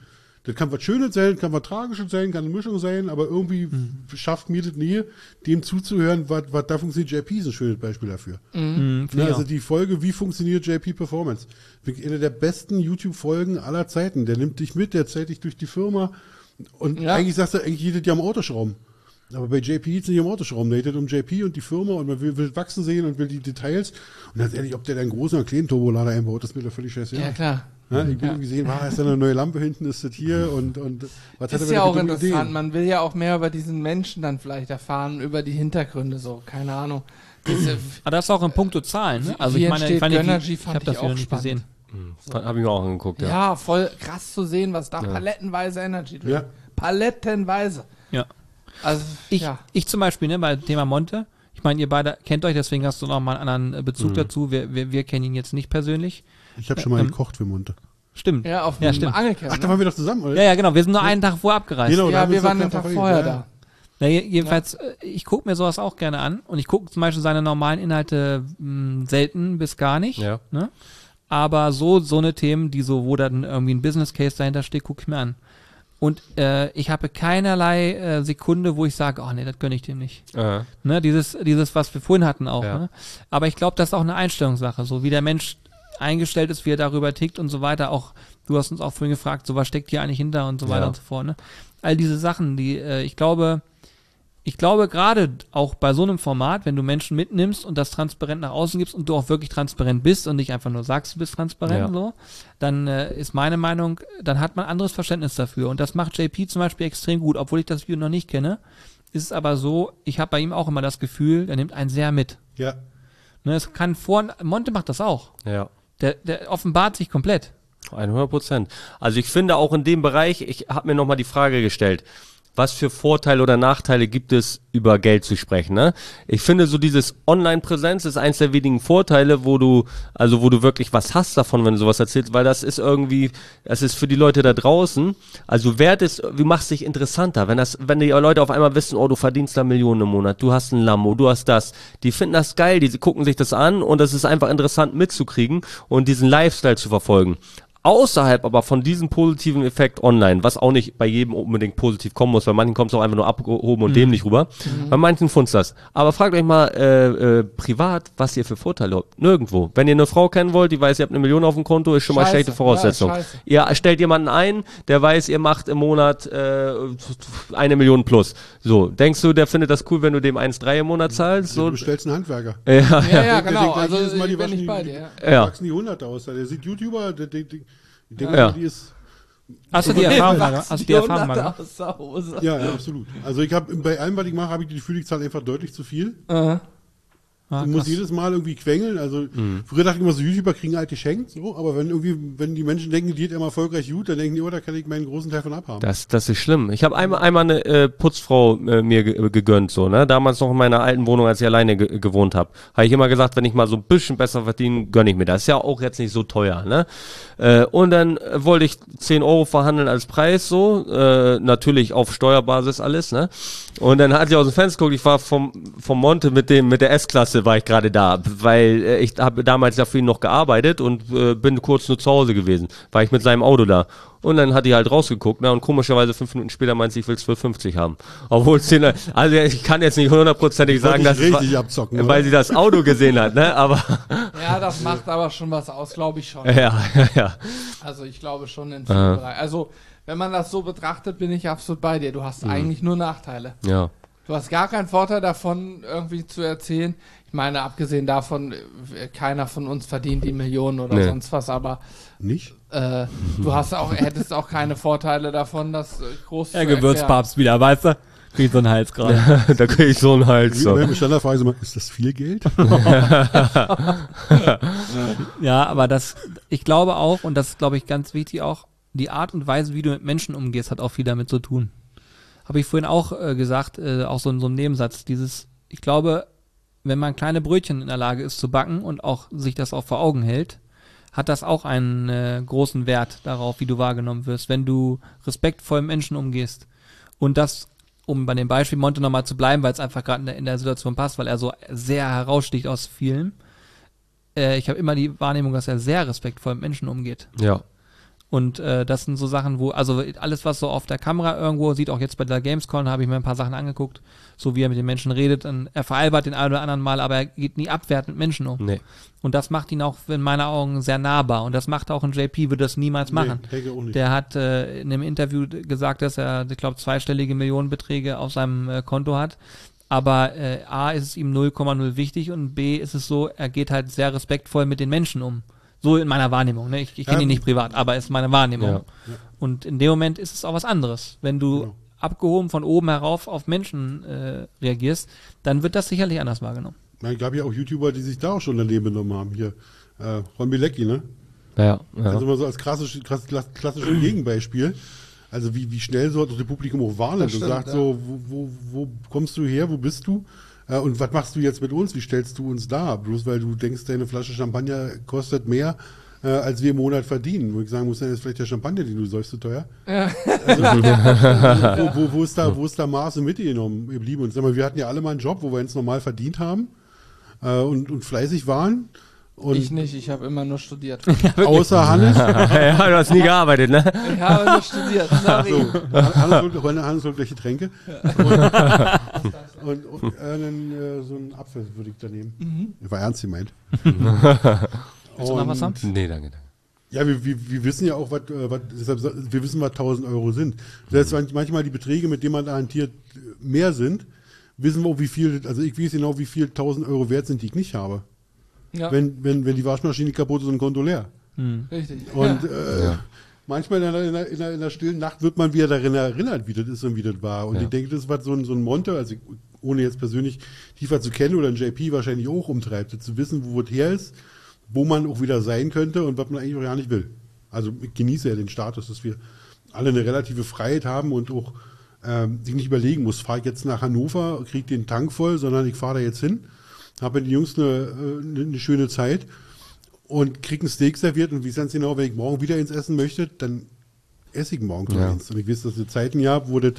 Das kann was Schönes sein, kann was Tragisches sein, kann eine Mischung sein, aber irgendwie Mhm. schafft mir das nie, dem zuzuhören, was, was da funktioniert. J P ist ein schönes Beispiel dafür. Mhm, Ne, ja. also die Folge, wie funktioniert J P Performance? Wirklich eine der besten YouTube-Folgen aller Zeiten. Der nimmt dich mit, der zeigt dich durch die Firma und Ja. eigentlich sagst du, eigentlich geht es ja um Autoschrauben. Aber bei J P geht es nicht um Autoschrauben, da geht es um J P und die Firma und man will, will wachsen sehen und will die Details. Und ganz ehrlich, ob der da einen großen oder kleinen Turbolader einbaut, das ist mir da völlig scheiße. Ja, klar. Ja, ich bin gesehen, ah, ist da eine neue Lampe hinten, ist das hier und, und was hat er Ist wieder ja für auch dumme interessant. Ideen? Man will ja auch mehr über diesen Menschen dann vielleicht erfahren, über die Hintergründe, so, keine Ahnung. Diese, Aber das ist auch in puncto Zahlen. Ne? Also wie ich meine, ich, entsteht fand die- Gönnergy, ich fand habe das ich wieder auch nicht spannend. gesehen. Habe ich mir auch angeguckt, ja. ja. voll krass zu sehen, was da palettenweise Energy drin Ja. Palettenweise. Ja. Also, Ich, ja. ich zum Beispiel, ne, bei Thema Monte, ich meine, ihr beide kennt euch, deswegen hast du noch mal einen anderen äh, Bezug dazu. Wir, wir, wir kennen ihn jetzt nicht persönlich. Ich habe schon mal Ähm, gekocht für Monte. Stimmt. Ja, auf Ja, dem stimmt. Angelcamp. Ach, da Ne? waren wir doch zusammen, oder? Ja, ja, genau. Wir sind nur einen Tag vorher abgereist. Genau, da Ja, haben wir uns waren doch den Tag gerade vorher verabredet, da. Ja, je- jedenfalls, äh, ich gucke mir sowas auch gerne an und ich gucke zum Beispiel seine normalen Inhalte mh, selten bis gar nicht. Ja. Ne? Aber so, so eine Themen, die so, wo dann irgendwie ein Business Case dahinter steht, gucke ich mir an. Und äh, ich habe keinerlei äh, Sekunde, wo ich sage, oh nee, das gönne ich dem nicht. Äh, Ne, dieses, dieses, was wir vorhin hatten auch. Ja. Ne? Aber ich glaube, das ist auch eine Einstellungssache, so wie der Mensch eingestellt ist, wie er darüber tickt und so weiter. Auch du hast uns auch vorhin gefragt, so was steckt hier eigentlich hinter und so weiter Ja. und so fort. Ne? All diese Sachen, die äh, ich glaube, ich glaube gerade auch bei so einem Format, wenn du Menschen mitnimmst und das transparent nach außen gibst und du auch wirklich transparent bist und nicht einfach nur sagst, du bist transparent Ja. und so, dann äh, ist meine Meinung, dann hat man anderes Verständnis dafür. Und das macht J P zum Beispiel extrem gut, obwohl ich das Video noch nicht kenne. Ist es aber so, ich habe bei ihm auch immer das Gefühl, er nimmt einen sehr mit. Ja. Ne, es kann vor, Monte macht das auch. ja. Der, der offenbart sich komplett. hundert Prozent. Also ich finde auch in dem Bereich, ich habe mir nochmal die Frage gestellt, was für Vorteile oder Nachteile gibt es, über Geld zu sprechen, ne? Ich finde so dieses Online-Präsenz ist eins der wenigen Vorteile, wo du, also wo du wirklich was hast davon, wenn du sowas erzählst, weil das ist irgendwie, das ist für die Leute da draußen, also wert ist, du machst dich interessanter, wenn das, wenn die Leute auf einmal wissen, oh, du verdienst da Millionen im Monat, du hast ein Lambo, du hast das, die finden das geil, die gucken sich das an und das ist einfach interessant mitzukriegen und diesen Lifestyle zu verfolgen. Außerhalb aber von diesem positiven Effekt online, was auch nicht bei jedem unbedingt positiv kommen muss, bei manchen kommt es auch einfach nur abgehoben und dämlich rüber, bei manchen funzt das. Aber fragt euch mal äh, äh, privat, was ihr für Vorteile habt. Nirgendwo. Wenn ihr eine Frau kennen wollt, die weiß, ihr habt eine Million auf dem Konto, ist schon mal Scheiße. schlechte Voraussetzung. Ja, ist scheiße. Ihr stellt jemanden ein, der weiß, ihr macht im Monat äh, eine Million plus. So, denkst du, der findet das cool, wenn du dem eins Komma drei im Monat zahlst? So, So, du bestellst einen Handwerker. ja, Ja, ja, Der genau. denkt gleich Also jedes Mal, die bin waschen ich die- bei dir. Ja. Die Ja. wachsen die Hunderte aus. Der sieht YouTuber, der denkt, ich denke Ja. mal, die ist. Hast du die Erfahrung mal gemacht? Hast du die Erfahrung mal gemacht? Aus der Hose. Ja, ja, absolut. Also ich habe bei allem, was ich mache, habe ich die Gefühl, ich zahle einfach deutlich zu viel. Äh, Ah, Du musst krass. jedes Mal irgendwie quengeln. Also früher dachte ich immer so, YouTuber kriegen halt geschenkt, so, aber wenn irgendwie, wenn die Menschen denken, die geht immer erfolgreich gut, dann denken die, oh, da kann ich meinen großen Teil von abhaben. Das, das ist schlimm. Ich habe einmal, einmal eine äh, Putzfrau äh, mir ge gegönnt, so, ne? Damals noch in meiner alten Wohnung, als ich alleine ge gewohnt habe. Habe ich immer gesagt, wenn ich mal so ein bisschen besser verdiene, gönne ich mir. Das ist ja auch jetzt nicht so teuer, ne? Äh, und dann äh, wollte ich zehn Euro verhandeln als Preis, so. Äh, natürlich auf Steuerbasis alles, ne? Und dann hat sie aus dem Fenster geguckt, ich war vom, vom Monte mit dem, mit der S-Klasse war ich gerade da, weil äh, ich habe damals ja für ihn noch gearbeitet und äh, bin kurz nur zu Hause gewesen, war ich mit seinem Auto da. Und dann hat die halt rausgeguckt, ne, und komischerweise fünf Minuten später meint sie, ich will zwölf fünfzig haben. Obwohl es den, also ich kann jetzt nicht hundertprozentig sagen, Wollte dass ich es richtig war, abzocken, weil oder? sie das Auto gesehen hat, ne, aber, ja, das macht aber schon was aus, glaube ich schon. ja, ja, ja. Also ich glaube schon in vielen Aha. Bereichen. Also wenn man das so betrachtet, bin ich absolut bei dir. Du hast Mhm. eigentlich nur Nachteile. Ja. Du hast gar keinen Vorteil davon, irgendwie zu erzählen. Ich meine, abgesehen davon, äh, keiner von uns verdient die Millionen oder Nee. sonst was, aber Nicht? äh, du hast auch, hättest auch keine Vorteile davon, das äh, groß Der zu erklären. Gewürzpapst wieder, weißt du? Kriegt so einen Hals gerade. Da kriege ich so einen Hals. Wie So. beim Standardfrage immer, ist das viel Geld? Ja, aber das, ich glaube auch, und das ist, glaube ich, ganz wichtig auch, die Art und Weise, wie du mit Menschen umgehst, hat auch viel damit zu tun. Habe ich vorhin auch äh, gesagt, äh, auch so in so einem Nebensatz, dieses, ich glaube, wenn man kleine Brötchen in der Lage ist zu backen und auch sich das auch vor Augen hält, hat das auch einen äh, großen Wert darauf, wie du wahrgenommen wirst, wenn du respektvoll mit Menschen umgehst. Und das, um bei dem Beispiel Monte nochmal zu bleiben, weil es einfach gerade in, der- in der Situation passt, weil er so sehr heraussticht aus vielen. Äh, ich habe immer die Wahrnehmung, dass er sehr respektvoll mit Menschen umgeht. Ja. Und äh, das sind so Sachen, wo, also alles, was so auf der Kamera irgendwo sieht, auch jetzt bei der Gamescom, habe ich mir ein paar Sachen angeguckt, so wie er mit den Menschen redet. Und er veralbert den einen oder anderen Mal, aber er geht nie abwertend mit Menschen um. Nee. Und das macht ihn auch in meinen Augen sehr nahbar. Und das macht auch ein J P, würde das niemals machen. Nee, denke auch nicht. Der hat äh, in einem Interview gesagt, dass er, ich glaube, zweistellige Millionenbeträge auf seinem äh, Konto hat. Aber äh, A, ist es ihm null Komma null wichtig und B, ist es so, er geht halt sehr respektvoll mit den Menschen um. So in meiner Wahrnehmung. Ne? Ich, ich kenne Ja. ihn nicht privat, aber ist meine Wahrnehmung. Ja. Und in dem Moment ist es auch was anderes. Wenn du Genau. abgehoben von oben herauf auf Menschen äh, reagierst, dann wird das sicherlich anders wahrgenommen. Es gab ja auch YouTuber, die sich da auch schon daneben benommen haben. Hier, äh, Ron Bilecki, ne? Ja, ja. Also mal so als klassisch, klass, klass, klassisches Gegenbeispiel. Also wie, wie schnell so das Publikum auch wahrnimmt Das und stimmt, sagt ja. so, wo, wo, wo kommst du her, wo bist du? Äh, und was machst du jetzt mit uns? Wie stellst du uns dar? Bloß weil du denkst, deine Flasche Champagner kostet mehr, äh, als wir im Monat verdienen. Wo ich sagen muss, dann ist vielleicht der Champagner, den du säufst, so teuer. Ja. Also, wo, wo, wo, ist da, wo ist da Maße mitgenommen geblieben? Und sag mal, wir hatten ja alle mal einen Job, wo wir uns normal verdient haben äh, und, und fleißig waren. Und Ich nicht, ich habe immer nur studiert. außer Hannes. ja, du hast nie gearbeitet, ne? Ich habe nur studiert. Sorry. So, Hannes holt, Hannes holt gleich Getränke. Und, und, und äh, einen, äh, so einen Apfel würde ich da nehmen. Mhm. War ernst gemeint. Willst du noch was haben? Nee, danke, danke. Ja, wir, wir, wir wissen ja auch, was, äh, was, deshalb, sa- wir wissen, was tausend Euro sind. Selbst wenn manchmal die Beträge, mit denen man da hantiert, mehr sind, wissen wir auch, wie viel, also ich weiß genau, wie viel tausend Euro wert sind, die ich nicht habe. Ja, Wenn, wenn, wenn die Waschmaschine kaputt ist und ein Konto leer. richtig. Und ja. äh, Ja. manchmal in der, in, der, in, der, in der stillen Nacht wird man wieder daran erinnert, wie das ist und wie das war. Und Ja. ich denke, das war so ein, so ein Monte, also ich, ohne jetzt persönlich tiefer zu kennen oder ein J P wahrscheinlich auch umtreibt, zu wissen, wo es her ist, wo man auch wieder sein könnte und was man eigentlich auch gar nicht will. Also ich genieße ja den Status, dass wir alle eine relative Freiheit haben und auch ähm, sich nicht überlegen muss, fahre ich jetzt nach Hannover, kriege den Tank voll, sondern ich fahre da jetzt hin, habe mit den Jungs eine, äh, eine schöne Zeit und kriege ein Steak serviert und wie es ganz genau, wenn ich morgen wieder ins Essen möchte, dann esse ich morgen Ja. eins. Und ich weiß, dass es Zeiten gab, wo das,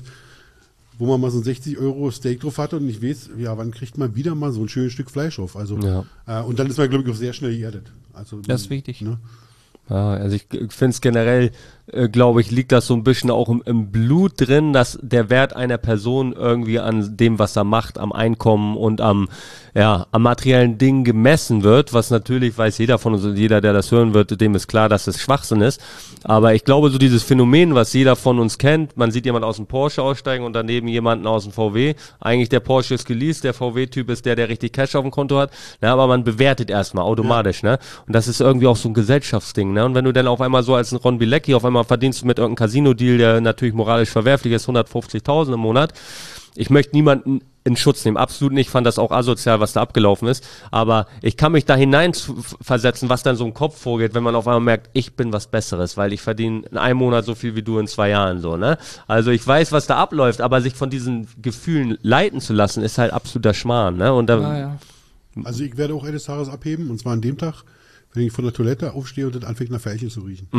wo man mal so ein sechzig Euro Steak drauf hatte und ich weiß, ja, wann kriegt man wieder mal so ein schönes Stück Fleisch drauf? Also, Ja. äh, und dann ist man, glaube ich, auch sehr schnell geerdet. Also, Das ist wichtig. Ne? Ja, also ich finde es generell, äh, glaube ich, liegt das so ein bisschen auch im, im Blut drin, dass der Wert einer Person irgendwie an dem, was er macht, am Einkommen und am, ja, am materiellen Ding gemessen wird, was natürlich weiß jeder von uns und jeder, der das hören wird, dem ist klar, dass es Schwachsinn ist. Aber ich glaube, so dieses Phänomen, was jeder von uns kennt, man sieht jemand aus dem Porsche aussteigen und daneben jemanden aus dem V W. Eigentlich der Porsche ist geleast, der V W-Typ ist der, der richtig Cash auf dem Konto hat. Na, aber man bewertet erstmal automatisch, ne? Und das ist irgendwie auch so ein Gesellschaftsding, ne? Und wenn du dann auf einmal so als ein Ron Bilecki auf einmal verdienst du mit irgendeinem Casino-Deal, der natürlich moralisch verwerflich ist, hundertfünfzigtausend im Monat. Ich möchte niemanden in Schutz nehmen, absolut nicht, fand das auch asozial, was da abgelaufen ist, aber ich kann mich da hinein zu- versetzen, was dann so im Kopf vorgeht, wenn man auf einmal merkt, ich bin was Besseres, weil ich verdiene in einem Monat so viel wie du in zwei Jahren, so, ne? Also ich weiß, was da abläuft, aber sich von diesen Gefühlen leiten zu lassen, ist halt absoluter Schmarrn, ne? Und da, Ah, ja. Also ich werde auch eines Tages abheben und zwar an dem Tag, wenn ich von der Toilette aufstehe und dann anfängt nach Veilchen zu riechen.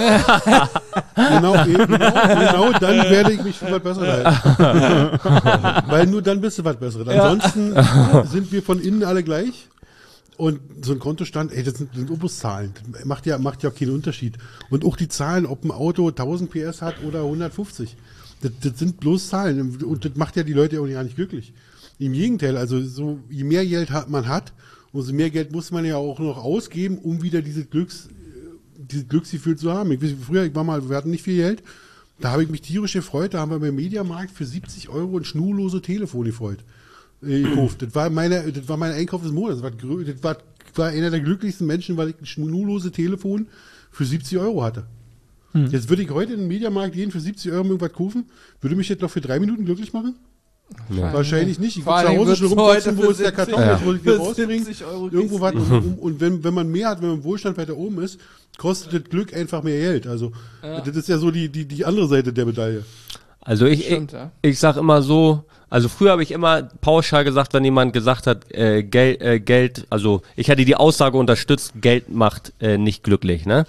genau, eben, genau, genau, dann werde ich mich für was Besseres halten. Weil nur dann bist du was Besseres. Ansonsten sind wir von innen alle gleich. Und so ein Kontostand, ey, das sind, das sind Obuszahlen. Das macht ja, macht ja auch keinen Unterschied. Und auch die Zahlen, ob ein Auto tausend P S hat oder hundertfünfzig. Das, das sind bloß Zahlen. Und das macht ja die Leute auch gar nicht glücklich. Im Gegenteil, also so, je mehr Geld hat, man hat, umso mehr Geld muss man ja auch noch ausgeben, um wieder dieses Glücks, dieses Glücksgefühl zu haben. Ich weiß, früher, ich war mal, wir hatten nicht viel Geld, da habe ich mich tierisch gefreut, da haben wir beim Mediamarkt für siebzig Euro ein schnurlose Telefon gefreut. Äh, gekauft. Das war meine, das war mein Einkauf des Monats. Das war, grö- das war, ich war einer der glücklichsten Menschen, weil ich ein schnurlose Telefon für siebzig Euro hatte. Jetzt würde ich heute in den Mediamarkt gehen für siebzig Euro irgendwas kaufen, würde mich jetzt noch für drei Minuten glücklich machen? Ja. Wahrscheinlich nicht. Ich Vor würde zu allen Hause Dingen schon wird's rumkotzen, heute wo ist der für Karton, siebzig jetzt muss ich den für rausbringen. siebzig Euro Irgendwo was. kriegst Und, und, und wenn, wenn man mehr hat, wenn man im Wohlstand weiter oben ist, kostet das Glück einfach mehr Geld. Also Ja. das ist ja so die, die, die andere Seite der Medaille. Also ich, ich, Stimmt, ja. ich sag immer so, also früher habe ich immer pauschal gesagt, wenn jemand gesagt hat, äh, Geld, äh, Geld, also ich hatte die Aussage unterstützt, Geld macht äh, nicht glücklich, ne?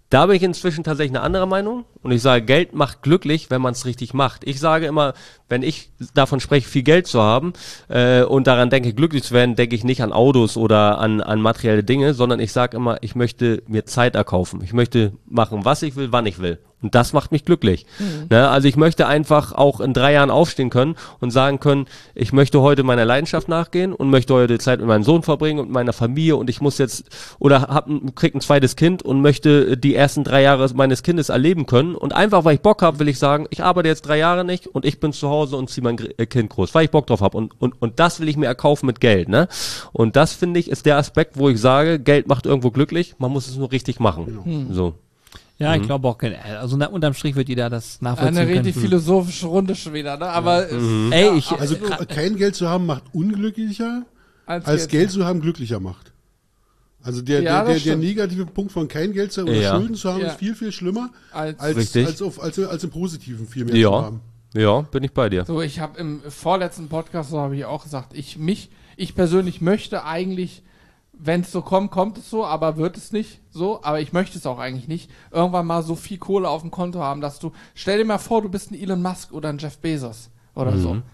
Da bin ich inzwischen tatsächlich eine andere Meinung und ich sage, Geld macht glücklich, wenn man es richtig macht. Ich sage immer, wenn ich davon spreche, viel Geld zu haben äh, und daran denke, glücklich zu werden, denke ich nicht an Autos oder an, an materielle Dinge, sondern ich sage immer, ich möchte mir Zeit erkaufen. Ich möchte machen, was ich will, wann ich will. Und das macht mich glücklich. Mhm. Ne? Also ich möchte einfach auch in drei Jahren aufstehen können und sagen können, ich möchte heute meiner Leidenschaft nachgehen und möchte heute Zeit mit meinem Sohn verbringen und meiner Familie und ich muss jetzt oder hab, krieg ein zweites Kind und möchte die ersten drei Jahre meines Kindes erleben können. Und einfach, weil ich Bock habe, will ich sagen, ich arbeite jetzt drei Jahre nicht und ich bin zu Hause und ziehe mein Kind groß, weil ich Bock drauf habe. Und, und, und das will ich mir erkaufen mit Geld. Ne? Und das, finde ich, ist der Aspekt, wo ich sage, Geld macht irgendwo glücklich, man muss es nur richtig machen. Mhm. So. Ja, ich Mhm. glaube auch, also na, unterm Strich wird jeder das nachvollziehen Eine richtig können. philosophische Runde schon wieder, ne? Aber ja. es, mhm. Ey, ich, ja, also kein Geld zu haben macht unglücklicher, als, als Geld, Geld zu haben glücklicher macht. Also der, ja, der, der, der negative Punkt von kein Geld zu haben oder ja. Schulden zu haben, ja. ist viel, viel schlimmer, als, als, als, auf, als, als im Positiven viel mehr ja. zu haben. Ja, bin ich bei dir. So, ich habe im vorletzten Podcast, so habe ich auch gesagt, ich mich, ich persönlich möchte eigentlich, wenn es so kommt, kommt es so, aber wird es nicht so, aber ich möchte es auch eigentlich nicht, irgendwann mal so viel Kohle auf dem Konto haben, dass du, stell dir mal vor, du bist ein Elon Musk oder ein Jeff Bezos oder mhm. so.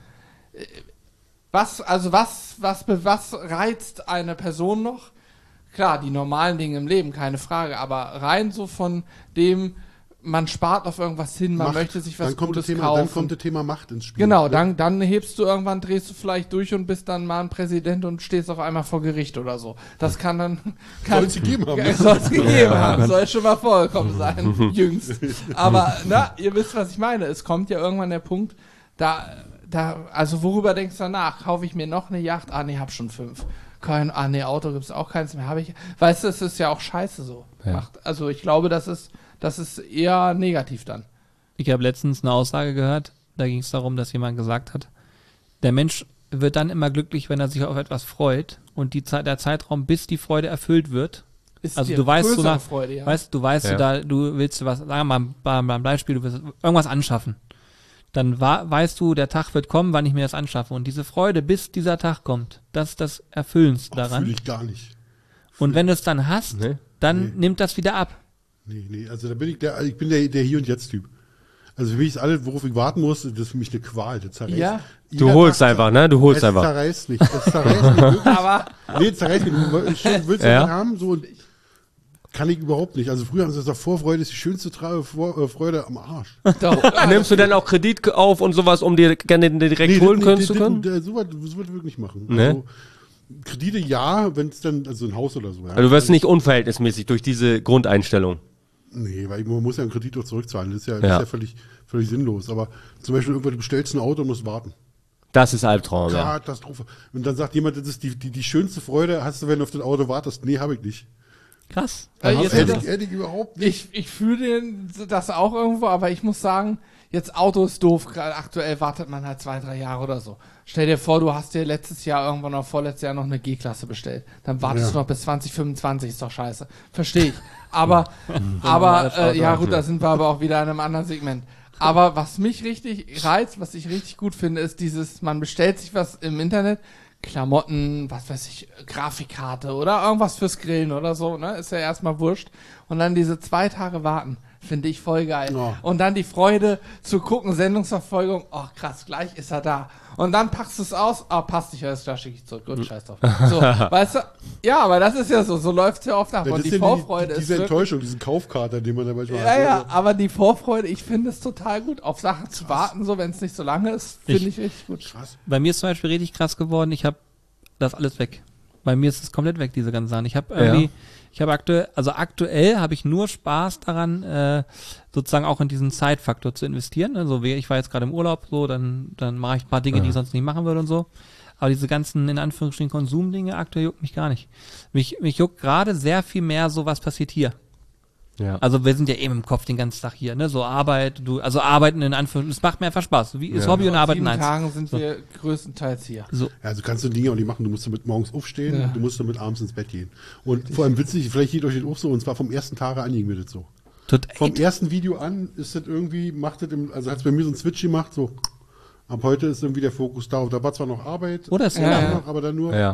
Was, also was, was, was reizt eine Person noch? Klar, die normalen Dinge im Leben, keine Frage, aber rein so von dem, man spart auf irgendwas hin, man Macht. möchte sich was dann kommt Gutes das Thema, kaufen. Dann kommt das Thema Macht ins Spiel. Genau, ne? dann, dann hebst du irgendwann, drehst du vielleicht durch und bist dann mal ein Präsident und stehst auf einmal vor Gericht oder so. Das kann dann... Soll es gegeben haben. Ne? Soll es gegeben haben, soll schon mal vorgekommen sein, jüngst. Aber, na, ihr wisst, was ich meine. Es kommt ja irgendwann der Punkt, da, da, also worüber denkst du danach? Kaufe ich mir noch eine Yacht? Ah, nee, hab schon fünf. Kein, ah, nee, Auto gibt's auch keins mehr. Habe ich, weißt du, es ist ja auch scheiße so. Ja. Macht. Also ich glaube, das ist, das ist eher negativ dann. Ich habe letztens eine Aussage gehört, da ging es darum, dass jemand gesagt hat, der Mensch wird dann immer glücklich, wenn er sich auf etwas freut und die Zeit, der Zeitraum, bis die Freude erfüllt wird. Ist Also die du weißt, du, nach, Freude, ja. weißt, du weißt, Ja. du da, du willst du was, sagen wir mal beim, beim Beispiel, du willst irgendwas anschaffen. Dann wa- weißt du, der Tag wird kommen, wann ich mir das anschaffe. Und diese Freude, bis dieser Tag kommt, das ist das Erfüllendste daran. Fühle ich gar nicht. Und wenn du es dann hast, Nee. dann Nee. nimmt das wieder ab. Nee, nee, also da bin ich der, ich bin der, der Hier- und Jetzt-Typ. Also für mich ist alles, worauf ich warten muss, das ist für mich eine Qual. Das zerreißt. Ja. Du Jeder holst Tag- einfach, ne? Du holst es einfach. zerreißt nicht. Es zerreißt nicht wirklich. Aber Nee, es zerreißt nicht. Du willst du willst Ja. das haben, so und kann ich überhaupt nicht. Also früher haben sie gesagt, Vorfreude ist die schönste Tra Vor äh, Freude am Arsch. doch. Nimmst du denn auch Kredit auf und sowas, um dir gerne den direkt holen das- können das- zu das- können? das- So was so was wirklich nicht machen. Ne? Also, Kredite ja, wenn es dann, also ein Haus oder so. Ja. Also du wirst nicht unverhältnismäßig durch diese Grundeinstellung. Nee, weil man muss ja einen Kredit auch zurückzahlen. Das ist ja, das Ja. ist ja völlig, völlig sinnlos. Aber zum Beispiel, irgendwann, du bestellst ein Auto und musst warten. Das ist Albtraum, ja. Katastrophe. Und dann sagt jemand, das ist die, die, die schönste Freude, hast du, wenn du auf das Auto wartest. Nee, habe ich nicht. Krass. Ja, Also, jetzt- Hätte das- ich, hätte ich überhaupt nicht. Ich, ich fühle den- das auch irgendwo, aber ich muss sagen, jetzt Auto ist doof. Gerade aktuell wartet man halt zwei, drei Jahre oder so. Stell dir vor, du hast dir letztes Jahr irgendwann oder vorletztes Jahr noch eine G-Klasse bestellt. Dann wartest Ja. du noch bis zwanzig fünfundzwanzig, ist doch scheiße. Verstehe ich. Aber, aber äh, ja gut, da sind wir aber auch wieder in einem anderen Segment. Aber was mich richtig reizt, was ich richtig gut finde, ist dieses, man bestellt sich was im Internet, Klamotten, was weiß ich, Grafikkarte oder irgendwas fürs Grillen oder so, ne? Ist ja erstmal wurscht. Und dann diese zwei Tage warten, finde ich voll geil. Ja. Und dann die Freude zu gucken, Sendungsverfolgung, oh krass, gleich ist er da. Und dann packst du es aus, ah, passt nicht, alles klar, schicke ich zurück, gut, scheiß drauf. So, weißt du, ja, aber das ist ja so, so läuft's ja oft ab. Das Und ist die ja Vorfreude die, ist diese wirklich, Enttäuschung, diesen Kaufkater, den man da manchmal ja, hat. ja, Also, aber die Vorfreude, ich finde es total gut, auf Sachen zu warten, so wenn es nicht so lange ist, finde ich richtig gut. krass. bei mir ist zum Beispiel richtig krass geworden, ich habe das alles weg. Bei mir ist es komplett weg, diese ganzen Sachen. Ich habe irgendwie, Ja. ich habe aktuell, also aktuell habe ich nur Spaß daran, äh, sozusagen auch in diesen Zeitfaktor zu investieren. Also wie- ich war jetzt gerade im Urlaub, so, dann, dann mache ich ein paar Dinge, die ich sonst nicht machen würde und so. Aber diese ganzen, in Anführungsstrichen, Konsumdinge aktuell juckt mich gar nicht. Mich, mich juckt gerade sehr viel mehr so, was passiert hier. Ja. Also wir sind ja eben im Kopf den ganzen Tag hier, ne? So Arbeit, du, also Arbeiten in Anführungsstrichen, es macht mir einfach Spaß. Wie ist Ja. Hobby und Arbeit in sieben eins. Tagen sind So. wir größtenteils hier. So. Ja, also kannst du Dinge auch nicht machen. Du musst damit morgens aufstehen, Ja. du musst damit abends ins Bett gehen. Und vor allem witzig, vielleicht geht euch das auch so, und zwar vom ersten Tag an ging mir das so. Tot, Vom ersten Video an ist das irgendwie, macht das im, also hat es bei mir so einen Switch gemacht, so, ab heute ist irgendwie der Fokus da. Da war zwar noch Arbeit, Oder ist Ja, ja, ja. noch, aber dann nur, Ja.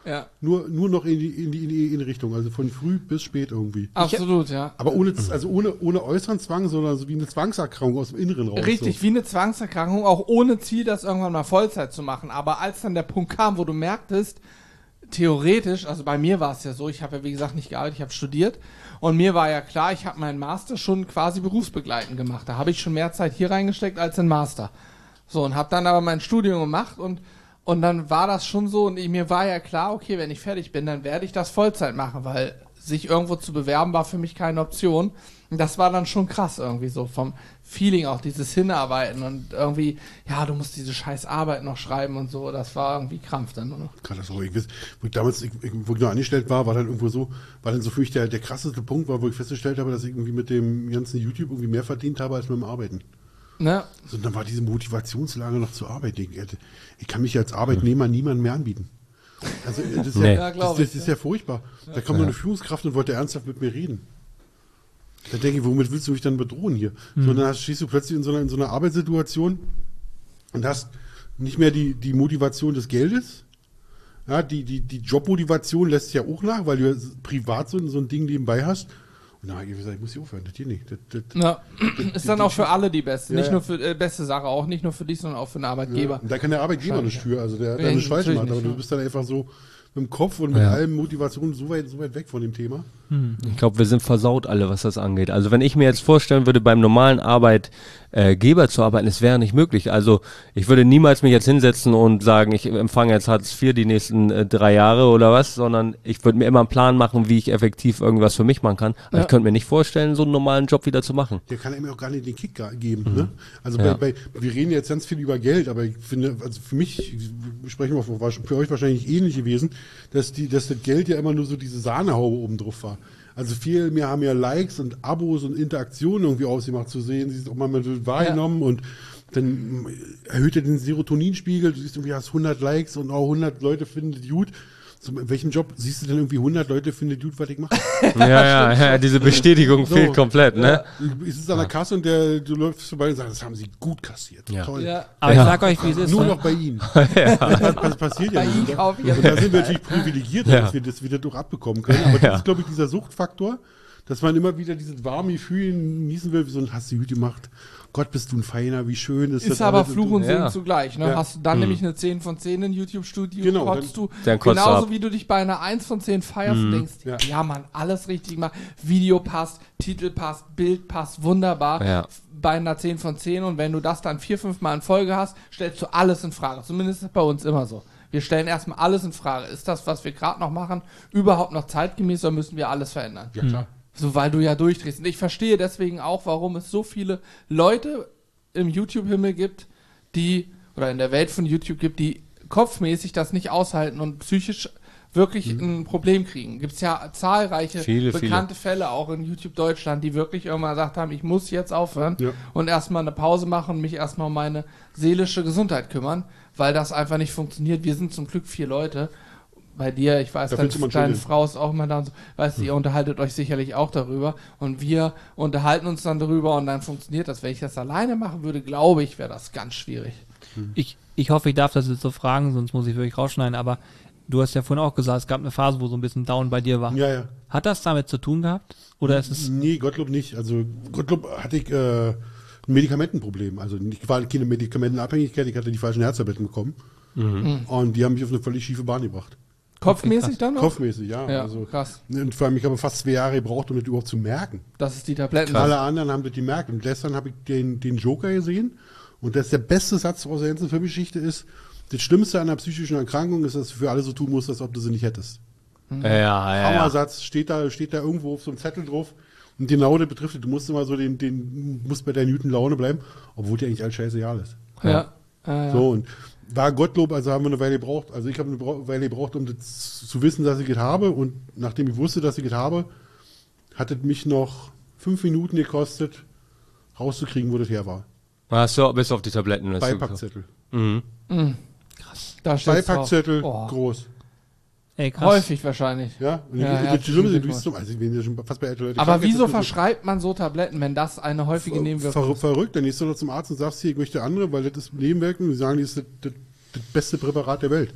Ja. Nur, nur noch in die, in die, in die, in die Richtung, also von früh bis spät irgendwie. Absolut, ja. Aber ohne, also ohne, ohne äußeren Zwang, sondern so wie eine Zwangserkrankung aus dem Inneren raus. Richtig, so. wie eine Zwangserkrankung, auch ohne Ziel, das irgendwann mal Vollzeit zu machen. Aber als dann der Punkt kam, wo du merktest, theoretisch, also bei mir war es ja so, ich habe ja wie gesagt nicht gearbeitet, ich habe studiert und mir war ja klar, ich habe meinen Master schon quasi berufsbegleitend gemacht. Da habe ich schon mehr Zeit hier reingesteckt als in Master. So, und habe dann aber mein Studium gemacht und und dann war das schon so und ich, mir war ja klar, okay, wenn ich fertig bin, dann werde ich das Vollzeit machen, weil sich irgendwo zu bewerben war für mich keine Option. Und das war dann schon krass irgendwie so vom Feeling auch, dieses Hinarbeiten und irgendwie, ja, du musst diese scheiß Arbeit noch schreiben und so, das war irgendwie Krampf dann nur noch. Katastrophe. Ich weiß, wo ich damals, ich, wo ich noch angestellt war, war dann irgendwo so, war dann so für mich der, der krasseste Punkt war, wo ich festgestellt habe, dass ich irgendwie mit dem ganzen YouTube irgendwie mehr verdient habe als mit dem Arbeiten. Ne? So, und dann war diese Motivationslage noch zur Arbeit. Ich, ich kann mich als Arbeitnehmer niemandem mehr anbieten. Also das ist, Nee. ja, Ja, glaub das, das ich, ist ja furchtbar. Da kam nur eine Führungskraft und wollte ernsthaft mit mir reden. Da denke ich, womit willst du mich dann bedrohen hier? Mhm. So, dann stehst du plötzlich in so einer, in so einer Arbeitssituation und hast nicht mehr die, die Motivation des Geldes. Ja, die, die, die Jobmotivation lässt ja auch nach, weil du ja privat so, so ein Ding nebenbei hast. Und dann habe ich gesagt, ich muss hier aufhören, das hier nicht. Das, das, Ja. Ist dann auch für alle die beste, Ja, nicht ja. nur für äh, beste Sache, auch nicht nur für dich, sondern auch für den Ja, Arbeitgeber. und da kann der Arbeitgeber nicht für, also der hat Nee, eine Schweiz natürlich gemacht, aber nicht, du ja. bist dann einfach so mit dem Kopf und mit Ja. allem Motivation so weit, so weit weg von dem Thema. Ich glaube, wir sind versaut alle, was das angeht. Also wenn ich mir jetzt vorstellen würde, beim normalen Arbeitgeber zu arbeiten, es wäre nicht möglich. Also ich würde niemals mich jetzt hinsetzen und sagen, ich empfange jetzt Hartz vier die nächsten äh, drei Jahre oder was, sondern ich würde mir immer einen Plan machen, wie ich effektiv irgendwas für mich machen kann. Aber Ja. ich könnte mir nicht vorstellen, so einen normalen Job wieder zu machen. Der kann einem auch gar nicht den Kick ga- geben. Ne? Also Ja. bei, bei, wir reden jetzt ganz viel über Geld, aber ich finde, also für mich, wir sprechen wir für, für euch wahrscheinlich ähnlich gewesen, dass, die, dass das Geld ja immer nur so diese Sahnehaube oben drauf war. Also viel mehr haben ja Likes und Abos und Interaktionen irgendwie ausgemacht zu sehen. Sie ist auch mal mit wahrgenommen und dann erhöht er den Serotoninspiegel. Du siehst irgendwie, hast hundert Likes und auch hundert Leute finden das gut. So, in welchem Job siehst du denn irgendwie hundert Leute finden das gut, was ich mache? Ja, ja, ja, diese Bestätigung So. fehlt komplett, ne? Ich sitze an der Kasse und der, du läufst vorbei und sagst, das haben sie gut kassiert. Ja. Toll. Ja. Aber ich sag euch, wie es ist. Nur ne? noch bei Ihnen. Das, das passiert ja Bei nicht. Ihnen kaufe ich Und da sind wir natürlich privilegiert, Ja. dass wir das wieder durch abbekommen können. Aber das Ja. ist, glaube ich, dieser Suchtfaktor, dass man immer wieder dieses warme Gefühl genießen will, wie so ein hast du gut gemacht. Gott, bist du ein Feiner, wie schön ist, Ist das aber alles. Fluch und Segen Ja. zugleich. Ne? Ja. Hast du dann nämlich eine zehn von zehn in YouTube-Studio, Genau, kotzt du. dann kotzt du Genauso ab. wie du dich bei einer eins von zehn feierst und denkst, Ja. ja. Mann, alles richtig gemacht. Video passt, Titel passt, Bild passt, wunderbar. Ja. Bei einer zehn von zehn und wenn du das dann vier, fünf Mal in Folge hast, stellst du alles in Frage. Zumindest ist es bei uns immer so. Wir stellen erstmal alles in Frage. Ist das, was wir gerade noch machen, überhaupt noch zeitgemäß oder müssen wir alles verändern? Ja, klar. So, weil du ja durchdrehst. Und ich verstehe deswegen auch, warum es so viele Leute im YouTube-Himmel gibt, die, oder in der Welt von YouTube gibt, die kopfmäßig das nicht aushalten und psychisch wirklich ein Problem kriegen. Gibt es ja zahlreiche Viele, bekannte Fälle auch in YouTube Deutschland, die wirklich irgendwann gesagt haben, ich muss jetzt aufhören Ja. und erstmal eine Pause machen und mich erstmal um meine seelische Gesundheit kümmern, weil das einfach nicht funktioniert. Wir sind zum Glück vier Leute. Bei dir, ich weiß, Da deine, findest du mal deine Entschuldigung. Frau ist auch immer da und so. Weißt du, ihr unterhaltet euch sicherlich auch darüber. Und wir unterhalten uns dann darüber und dann funktioniert das. Wenn ich das alleine machen würde, glaube ich, wäre das ganz schwierig. Ich, ich hoffe, ich darf das jetzt so fragen, sonst muss ich wirklich rausschneiden, aber du hast ja vorhin auch gesagt, es gab eine Phase, wo so ein bisschen down bei dir war. Ja, ja. Hat das damit zu tun gehabt? Oder ist es. Nee, Gottlob nicht. Also Gottlob hatte ich äh, ein Medikamentenproblem. Also ich war keine Medikamentenabhängigkeit, ich hatte die falschen Herztabletten bekommen. Und die haben mich auf eine völlig schiefe Bahn gebracht. Kopfmäßig dann noch? Kopfmäßig, ja. Ja, also, krass. Und vor allem, ich habe fast zwei Jahre gebraucht, um das überhaupt zu merken. Das ist die Tabletten. Alle anderen haben das gemerkt. Und gestern habe ich den, den Joker gesehen. Und das ist der beste Satz aus der ganzen Filmgeschichte ist, das Schlimmste an einer psychischen Erkrankung ist, dass du für alle so tun musst, als ob du sie nicht hättest. Ja, ja, ja. Hammersatz, steht da, steht da irgendwo auf so einem Zettel drauf. Und genau das betrifft, du musst immer so den, den, musst bei der Newton-Laune bleiben, obwohl dir eigentlich alles scheißegal ist. Ja. Ja, ja. So, und war Gottlob, also haben wir eine Weile gebraucht, also ich habe eine Bra- Weile gebraucht, um das zu wissen, dass ich es habe. Und nachdem ich wusste, dass ich es habe, hat es mich noch fünf Minuten gekostet, rauszukriegen, wo das her war. Hast du bis auf die Tabletten. hast du- Beipackzettel. Mhm. Da steht's Beipackzettel, drauf. Oh. groß. Ey, krass. Häufig wahrscheinlich. Ja, und Ja, ich, das herzlichen Schlimme ist, du Glückwunsch. siehst zum, also ich bin ja schon fast bei älteren Leuten. Aber Ich sag jetzt, wieso das ist verschreibt man so Tabletten, wenn das eine häufige Nebenwirkung ver ist? verrückt, dann gehst du noch zum Arzt und sagst hier, ich möchte andere, weil das ist Nebenwirkung, die sagen, das ist das, das, das beste Präparat der Welt.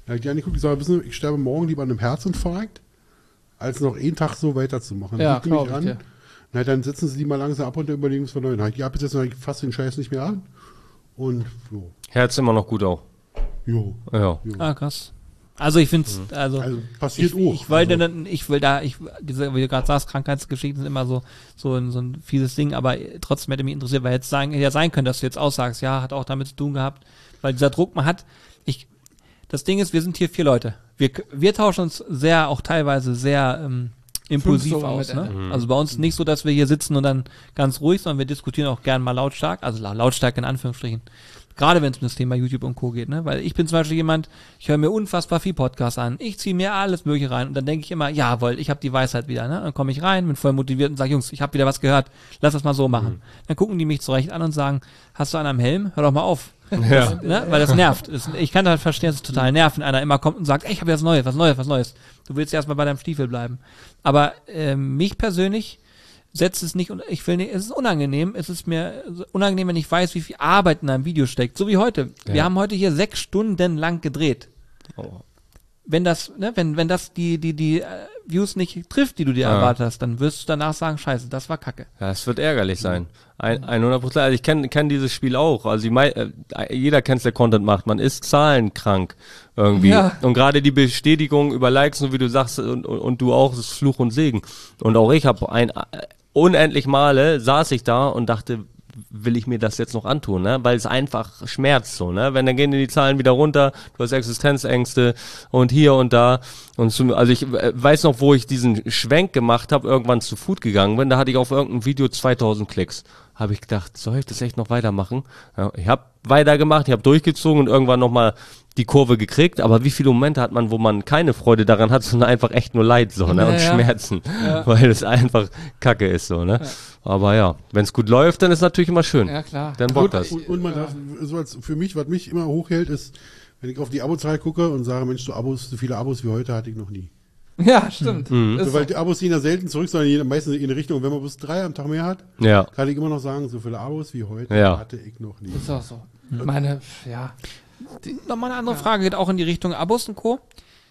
Da hab ich die angeguckt, ich sage, wissen Sie, ich sterbe morgen lieber an einem Herzinfarkt, als noch einen Tag so weiterzumachen. Ja, Gucken mich glaub ich an. dir. Na, dann setzen Sie die mal langsam ab und überlegen es von neu. Na, ich habe jetzt noch fast den Scheiß nicht mehr an. Und so. Herz immer noch gut auch. Jo. Ja. Ah, krass. Also ich finde es, also, Also passiert ich, auch. ich wollte also, dann, ich will da, ich, diese, wie du gerade sagst, Krankheitsgeschichten sind immer so, so ein, so ein fieses Ding, aber trotzdem hätte mich interessiert, weil jetzt sagen, ja sein können, dass du jetzt aussagst, ja, hat auch damit zu tun gehabt, weil dieser Druck man hat, ich, das Ding ist, wir sind hier vier Leute. Wir, wir tauschen uns sehr, auch teilweise sehr, ähm, impulsiv sogar aus, mit, ne? äh, Also bei uns nicht so, dass wir hier sitzen und dann ganz ruhig, sondern wir diskutieren auch gern mal lautstark, also la- lautstark in Anführungsstrichen. Gerade wenn es um das Thema YouTube und Co. geht, ne? Weil ich bin zum Beispiel jemand, ich höre mir unfassbar viel Podcasts an. Ich ziehe mir alles Mögliche rein und dann denke ich immer, jawohl, ich habe die Weisheit wieder, ne? Dann komme ich rein, bin voll motiviert und sage, Jungs, ich habe wieder was gehört, lass das mal so machen. Mhm. Dann gucken die mich zurecht an und sagen, hast du einen am Helm? Hör doch mal auf. Ja. Ne? Weil das nervt. Das, ich kann halt verstehen, dass es total nervt, wenn einer immer kommt und sagt, ey, ich habe was Neues, was Neues, was Neues. Du willst erstmal bei deinem Stiefel bleiben. Aber ähm, mich persönlich setzt es nicht, und ich will nicht, es ist unangenehm, es ist mir unangenehm, wenn ich weiß, wie viel Arbeit in einem Video steckt, so wie heute. Wir Ja. haben heute hier sechs Stunden lang gedreht. Oh. Wenn das, ne, wenn, wenn das die, die, die äh, Views nicht trifft, die du dir Ja. erwartet hast, dann wirst du danach sagen, scheiße, das war Kacke. Ja, es wird ärgerlich sein. Ein, hundert Prozent. Also ich kenne kenn dieses Spiel auch. Also ich mein, äh, jeder kennt, der Content macht. Man ist zahlenkrank irgendwie. Ja. Und gerade die Bestätigung über Likes, und wie du sagst, und, und, und du auch, ist Fluch und Segen. Und auch ich habe ein äh, unendlich Male saß ich da und dachte, will ich mir das jetzt noch antun, ne? Weil es einfach schmerzt so, ne? Wenn dann gehen die Zahlen wieder runter, du hast Existenzängste und hier und da und zum, also ich äh, weiß noch, wo ich diesen Schwenk gemacht habe, irgendwann zu Food gegangen bin, da hatte ich auf irgendein Video zweitausend Klicks. Habe ich gedacht, soll ich das echt noch weitermachen? Ja, ich habe weitergemacht, ich habe durchgezogen und irgendwann nochmal die Kurve gekriegt, aber wie viele Momente hat man, wo man keine Freude daran hat, sondern einfach echt nur Leid so, ne? Ja, Und ja. Schmerzen, Ja. weil es einfach Kacke ist so, ne? Aber ja, wenn es gut läuft, dann ist natürlich immer schön. Ja, klar. Dann bockt das. Und, und man darf, so als für mich, was mich immer hochhält, ist, wenn ich auf die Abozahl gucke und sage, Mensch, so Abos, so viele Abos wie heute hatte ich noch nie. Ja, stimmt. Mhm. Ist So, weil so. die Abos gehen ja selten zurück, sondern jeder, meistens in eine Richtung. Und wenn man bis drei am Tag mehr hat, Ja. kann ich immer noch sagen, so viele Abos wie heute Ja. hatte ich noch nie. Ist auch so. Meine, ja. Nochmal eine andere Frage, geht auch in die Richtung Abos und Co.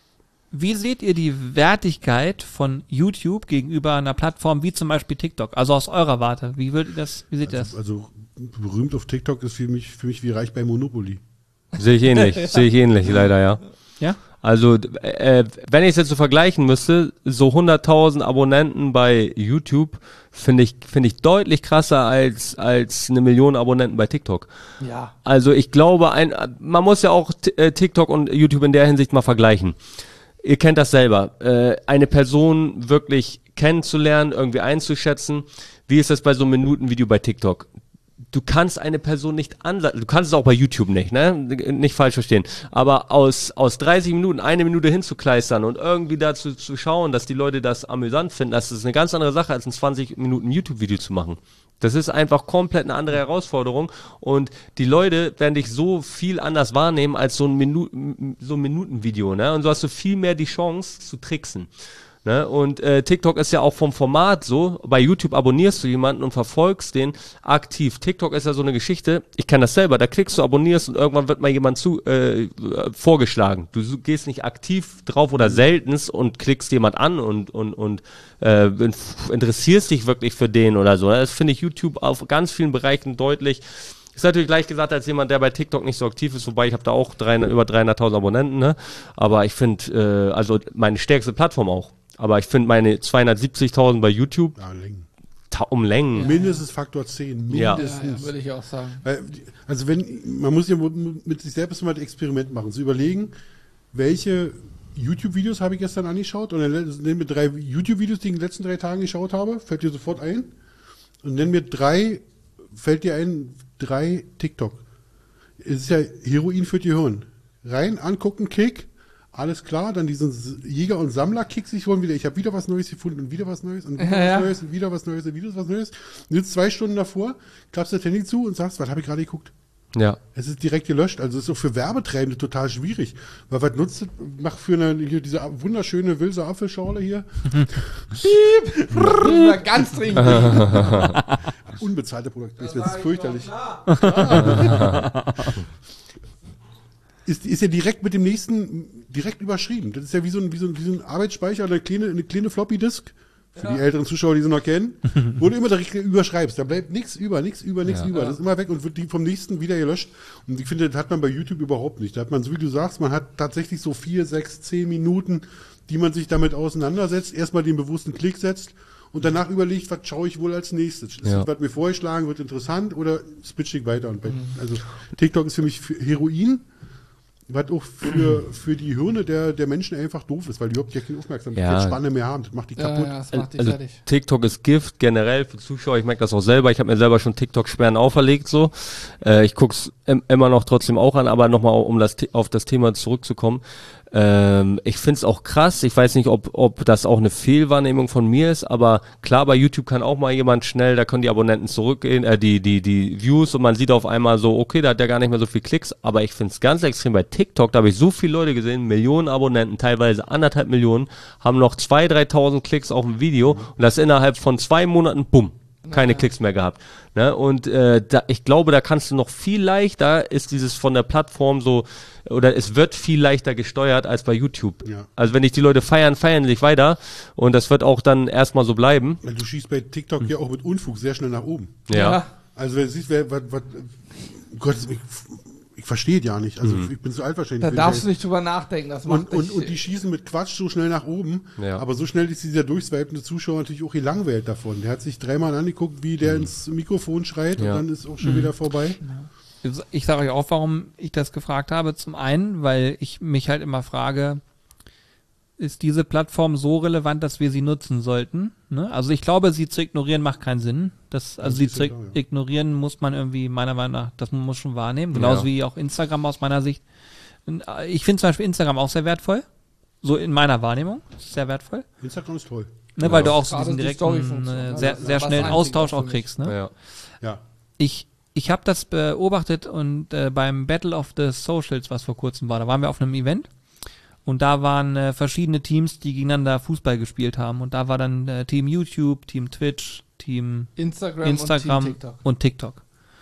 Wie seht ihr die Wertigkeit von YouTube gegenüber einer Plattform wie zum Beispiel TikTok? Also aus eurer Warte. Wie würdet ihr das, wie seht ihr das? Also berühmt auf TikTok ist für mich, für mich wie reich bei Monopoly. Sehe ich ähnlich, sehe ich ähnlich, leider, ja. Ja? Also, äh, wenn ich es jetzt so vergleichen müsste, so hunderttausend Abonnenten bei YouTube finde ich, finde ich deutlich krasser als, als eine Million Abonnenten bei TikTok. Ja. Also ich glaube, ein, man muss ja auch t- äh, TikTok und YouTube in der Hinsicht mal vergleichen. Ihr kennt das selber. Äh, eine Person wirklich kennenzulernen, irgendwie einzuschätzen. Wie ist das bei so einem Minutenvideo bei TikTok? Du kannst eine Person nicht anlassen, du kannst es auch bei YouTube nicht, ne? Nicht falsch verstehen. Aber aus, aus dreißig Minuten eine Minute hinzukleistern und irgendwie dazu zu schauen, dass die Leute das amüsant finden, das ist eine ganz andere Sache, als ein zwanzig Minuten YouTube-Video zu machen. Das ist einfach komplett eine andere Herausforderung und die Leute werden dich so viel anders wahrnehmen als so ein, Minu- so ein Minutenvideo, ne? Und so hast du viel mehr die Chance zu tricksen. Ne? Und äh, TikTok ist ja auch vom Format so, bei YouTube abonnierst du jemanden und verfolgst den aktiv. TikTok ist ja so eine Geschichte, ich kenne das selber, da klickst du, abonnierst und irgendwann wird mal jemand zu äh, vorgeschlagen. Du su- gehst nicht aktiv drauf oder seltenst und klickst jemand an und, und, und äh, inf- interessierst dich wirklich für den oder so. Das finde ich YouTube auf ganz vielen Bereichen deutlich. Ist natürlich gleich gesagt als jemand, der bei TikTok nicht so aktiv ist, wobei ich habe da auch dreihundert, über dreihunderttausend Abonnenten, ne? Aber ich finde, äh, also meine stärkste Plattform auch. Aber ich finde meine zweihundertsiebzigtausend bei YouTube Ja, Längen. ta- um Längen. Mindestens Faktor zehn. Ja. Mindestens. Ja, ja, würde ich auch sagen. Weil, also wenn, man muss ja mit sich selbst mal ein Experiment machen, zu überlegen, welche YouTube-Videos habe ich gestern angeschaut und dann nennen wir drei YouTube-Videos, die ich in den letzten drei Tagen geschaut habe, fällt dir sofort ein. Und nennen mir drei, fällt dir ein, drei TikTok. Es ist ja Heroin für die Hirn. Rein, angucken, Kick, alles klar, dann diesen Jäger- und Sammler-Kick sich holen wieder. Ich habe wieder was Neues gefunden und wieder was Neues und wieder Ja, ja. was Neues und wieder was Neues und wieder was Neues. Du sitzt zwei Stunden davor, klappst das Handy zu und sagst, was habe ich gerade geguckt? Ja. Es ist direkt gelöscht. Also es ist auch für Werbetreibende total schwierig. Weil was nutzt das? Mach für eine, hier diese wunderschöne Wilse Apfelschorle hier. Müssen wir ganz dringend. Unbezahlte Produkte. Das ist fürchterlich. ist, ist ja direkt mit dem nächsten, direkt überschrieben. Das ist ja wie so ein, wie so ein, wie so ein Arbeitsspeicher oder eine kleine, eine kleine Floppy-Disk. Für die älteren Zuschauer, die sie noch kennen, wo du immer direkt überschreibst. Da bleibt nichts über, nichts über, nichts Ja. über. Das ist immer weg und wird die vom nächsten wieder gelöscht. Und ich finde, das hat man bei YouTube überhaupt nicht. Da hat man, so wie du sagst, man hat tatsächlich so vier, sechs, zehn Minuten, die man sich damit auseinandersetzt, erstmal den bewussten Klick setzt und danach überlegt, was schaue ich wohl als nächstes. Ist Ja. das, was mir vorgeschlagen wird, interessant oder switche ich weiter? Und bei, also TikTok ist für mich Heroin. Was auch für, für die Hirne der, der Menschen einfach doof ist, weil die überhaupt ja keine Aufmerksamkeitsspanne mehr haben. Das macht die Ja, kaputt. ja, das macht dich Also fertig. TikTok ist Gift generell für Zuschauer. Ich merke das auch selber. Ich habe mir selber schon TikTok-Sperren auferlegt. So, äh, ich guck's im, immer noch trotzdem auch an. Aber nochmal, um das The- auf das Thema zurückzukommen. Ähm, ich find's auch krass. Ich weiß nicht, ob ob das auch eine Fehlwahrnehmung von mir ist. Aber klar, bei YouTube kann auch mal jemand schnell, da können die Abonnenten zurückgehen, äh, die die die Views und man sieht auf einmal so, okay, da hat der gar nicht mehr so viel Klicks. Aber ich find's ganz extrem bei TikTok. Da habe ich so viele Leute gesehen, Millionen Abonnenten, teilweise anderthalb Millionen, haben noch zweitausend, dreitausend Klicks auf ein Video und das innerhalb von zwei Monaten, bumm, keine Ja. Klicks mehr gehabt. Ne? Und äh, da, ich glaube, da kannst du noch viel leichter, ist dieses von der Plattform so, oder es wird viel leichter gesteuert als bei YouTube. Ja. Also wenn dich die Leute feiern, feiern sich weiter und das wird auch dann erstmal so bleiben. Weil du schießt bei TikTok ja auch mit Unfug sehr schnell nach oben. Ja. Also wenn du siehst, wer, was, was, Gott, ich, ich verstehe es ja nicht. Also ich bin zu alt wahrscheinlich. Da für darfst den du nicht drüber nachdenken. Das macht und, und, dich, und die schießen mit Quatsch so schnell nach oben. Ja. Aber so schnell ist dieser durchswipende Zuschauer natürlich auch gelangweilt davon. Der hat sich dreimal angeguckt, wie der ins Mikrofon schreit Ja. und dann ist auch schon wieder vorbei. Ich sage euch auch, warum ich das gefragt habe. Zum einen, weil ich mich halt immer frage, ist diese Plattform so relevant, dass wir sie nutzen sollten? Ne? Also ich glaube, sie zu ignorieren macht keinen Sinn. Das, also Das sie ist zu ja klar, ja. ignorieren muss man irgendwie meiner Meinung nach, das man muss schon wahrnehmen. Genauso Ja. wie auch Instagram aus meiner Sicht. Ich finde zum Beispiel Instagram auch sehr wertvoll. So in meiner Wahrnehmung. Sehr wertvoll. Instagram ist toll. Ne, weil du auch so Gerade diesen die direkten, Story-Funktion, äh, ne? sehr, Das ist sehr was schnellen Einziges Austausch für auch mich. kriegst. Ne? Ja. Ja. Ich, ich habe das beobachtet und äh, beim Battle of the Socials, was vor kurzem war, da waren wir auf einem Event und da waren äh, verschiedene Teams, die gegeneinander Fußball gespielt haben und da war dann äh, Team YouTube, Team Twitch, Team Instagram, Instagram und Team TikTok. und TikTok.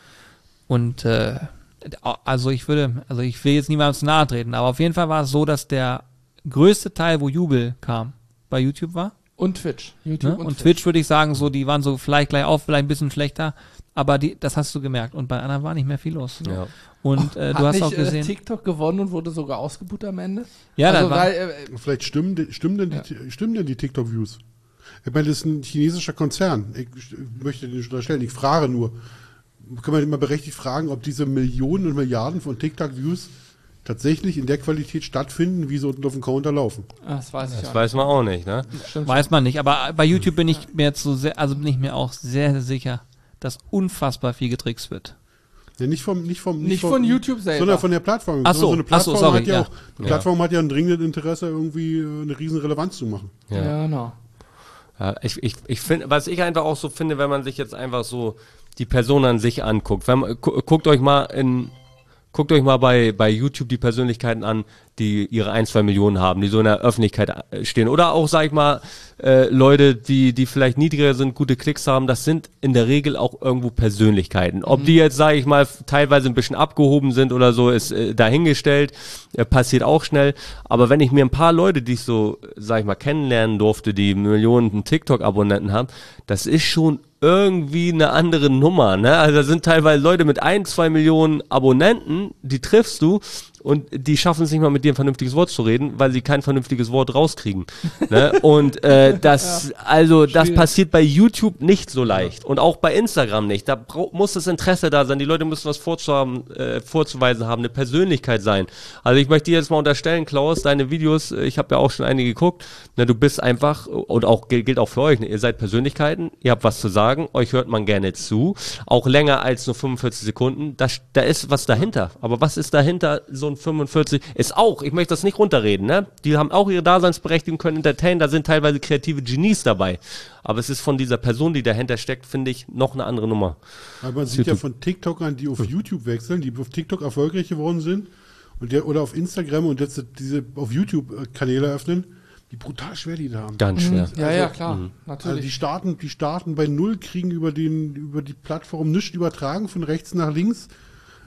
Und äh, also ich würde, also ich will jetzt niemandem zu nahe treten, aber auf jeden Fall war es so, dass der größte Teil, wo Jubel kam, bei YouTube war. Und Twitch. YouTube Ne? Und Twitch würde ich sagen, so, die waren so vielleicht gleich auf, vielleicht ein bisschen schlechter, aber die, das hast du gemerkt. Und bei anderen war nicht mehr viel los. Ja. Und äh, Hat du hast nicht, auch gesehen. Äh, TikTok gewonnen und wurde sogar ausgebucht am Ende? ja, also, das war, weil, äh, Vielleicht stimmen, die- stimmen denn die, stimmen denn die TikTok-Views? Ich meine, das ist ein chinesischer Konzern. Ich möchte den nicht unterstellen. Ich frage nur. Kann man immer berechtigt fragen, ob diese Millionen und Milliarden von TikTok-Views tatsächlich in der Qualität stattfinden, wie sie unten auf dem Counter laufen. das weiß ich Das auch weiß man auch nicht, ne? nicht. Stimmt. weiß man nicht. Aber bei YouTube bin ich mir jetzt so sehr, also bin ich mir auch sehr, sehr sicher, dass unfassbar viel getrickst wird. Ja, nicht vom, nicht vom, Nicht von YouTube selber. sondern von der Plattform. Ach so, eine ach so, Plattform sorry, hat ja, ja. auch, eine Plattform hat ja ein dringendes Interesse, irgendwie äh, eine riesen Relevanz zu machen. Ja. Ja, genau. Ja, ich ich, ich finde, was ich einfach auch so finde, wenn man sich jetzt einfach so die Person an sich anguckt. Wenn man, gu guckt euch mal in, guckt euch mal bei, bei YouTube die Persönlichkeiten an, die ihre ein, zwei Millionen haben, die so in der Öffentlichkeit äh, stehen. Oder auch, sag ich mal, äh, Leute, die, die vielleicht niedriger sind, gute Klicks haben, das sind in der Regel auch irgendwo Persönlichkeiten. Ob die jetzt, sag ich mal, teilweise ein bisschen abgehoben sind oder so, ist äh, dahingestellt, äh, passiert auch schnell. Aber wenn ich mir ein paar Leute, die ich so, sag ich mal, kennenlernen durfte, die Millionen TikTok-Abonnenten haben, das ist schon irgendwie eine andere Nummer, ne? Also da sind teilweise Leute mit ein, zwei Millionen Abonnenten, die triffst du und die schaffen es nicht mal mit dir ein vernünftiges Wort zu reden, weil sie kein vernünftiges Wort rauskriegen. Ne? Und äh, das, also das Schwierig. passiert bei YouTube nicht so leicht und auch bei Instagram nicht. Da brau- muss das Interesse da sein. Die Leute müssen was vorzuhaben, äh, vorzuweisen haben, eine Persönlichkeit sein. Also ich möchte dir jetzt mal unterstellen, Klaus, deine Videos, äh, ich habe ja auch schon einige geguckt. Ne, du bist einfach und auch gilt gilt auch für euch. Ne? Ihr seid Persönlichkeiten, ihr habt was zu sagen, euch hört man gerne zu, auch länger als nur fünfundvierzig Sekunden. Da, da ist was dahinter. Aber was ist dahinter? So ein fünfundvierzig ist auch. Ich möchte das nicht runterreden. Ne? Die haben auch ihre Daseinsberechtigung, können entertainen. Da sind teilweise kreative Genies dabei. Aber es ist von dieser Person, die dahinter steckt, finde ich, noch eine andere Nummer. Weil man sieht ja von TikTokern, die auf YouTube wechseln, die auf TikTok erfolgreich geworden sind und der, oder auf Instagram und jetzt diese auf YouTube Kanäle öffnen, wie brutal schwer die da haben. Ganz schwer. Ja, ja, klar. Also Natürlich. die starten, die starten bei null, kriegen über den über die Plattform nichts übertragen von rechts nach links.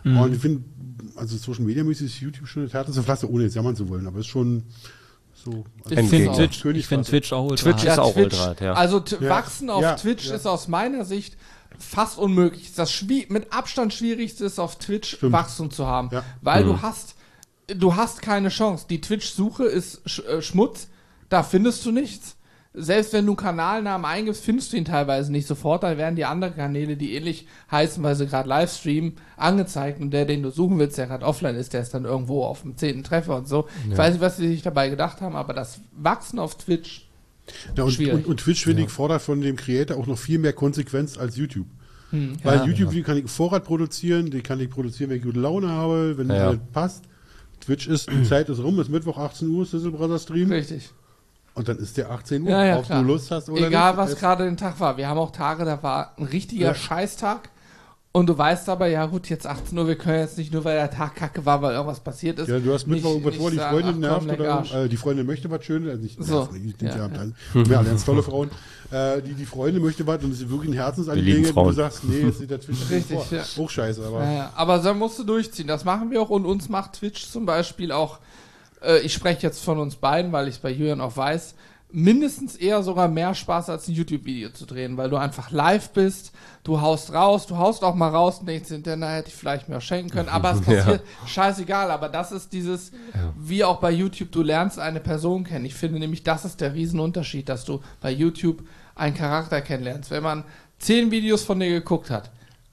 Mhm. Und ich finde, also Social Media mäßig ist YouTube schon eine härteste Pflaster, ohne jetzt jammern zu wollen, aber es ist schon so. Ich Ich finde auch. Twitch, ich Königsklasse. find Twitch auch ultra Twitch hart. ist auch ultra hart, ja. Also t- Ja. wachsen auf Ja, Twitch ja. ist aus meiner Sicht fast unmöglich. Das schwi- mit Abstand schwierigste ist auf Twitch Stimmt. Wachstum zu haben, Ja. weil Mhm. du hast du hast keine Chance. Die Twitch-Suche ist sch äh, Schmutz, da findest du nichts. Selbst wenn du einen Kanalnamen eingibst, findest du ihn teilweise nicht sofort. Da werden die anderen Kanäle, die ähnlich heißen, weil sie gerade live streamen, angezeigt. Und der, den du suchen willst, der gerade offline ist, der ist dann irgendwo auf dem zehnten Treffer und so. Ich weiß nicht, was sie sich dabei gedacht haben, aber das Wachsen auf Twitch, Ja, und, Schwierig. und, und Twitch, finde ich, fordert von dem Creator auch noch viel mehr Konsequenz als YouTube. Weil Ja. YouTube kann ich Vorrat produzieren, die kann ich produzieren, wenn ich gute Laune habe, wenn Ja. alles passt. Twitch ist, die Zeit ist rum, ist Mittwoch achtzehn Uhr, Sizzle Brother Stream. richtig. Und dann ist der achtzehn Uhr, Ja, ja, ob klar. du Lust hast oder Egal, nicht. was Es- gerade den Tag war. Wir haben auch Tage, da war ein richtiger Ja. Scheißtag. Und du weißt aber, ja gut, jetzt achtzehn Uhr, wir können jetzt nicht nur, weil der Tag kacke war, weil irgendwas passiert ist. Ja, du hast Mittwoch nicht- irgendwas nicht vor, die sagen, Freundin ach, nervt komm, leck oder Arsch. äh, die Freundin möchte was Schönes, also nicht, So. nerven, ich, Ja, ja, ja. ja. Wir alle ganz tolle Frauen. Äh, die, die Freundin möchte was und es ist wirklich ein lieben Herzensangelegenheit und Frauen. du sagst, nee, jetzt sieht der Twitch nicht Richtig, vor. ja. Auch scheiße, aber Ja, ja. Aber so musst du durchziehen. Das machen wir auch. Und uns macht Twitch zum Beispiel auch, äh, ich spreche jetzt von uns beiden, weil ich es bei Julian auch weiß, mindestens eher sogar mehr Spaß als ein YouTube-Video zu drehen, weil du einfach live bist, du haust raus, du haust auch mal raus und denkst hinterher, hätte ich vielleicht mir auch schenken können, aber es passiert, scheißegal, aber das ist dieses, wie auch bei YouTube, du lernst eine Person kennen. Ich finde nämlich, das ist der Riesenunterschied, dass du bei YouTube einen Charakter kennenlernst. Wenn man zehn Videos von dir geguckt hat,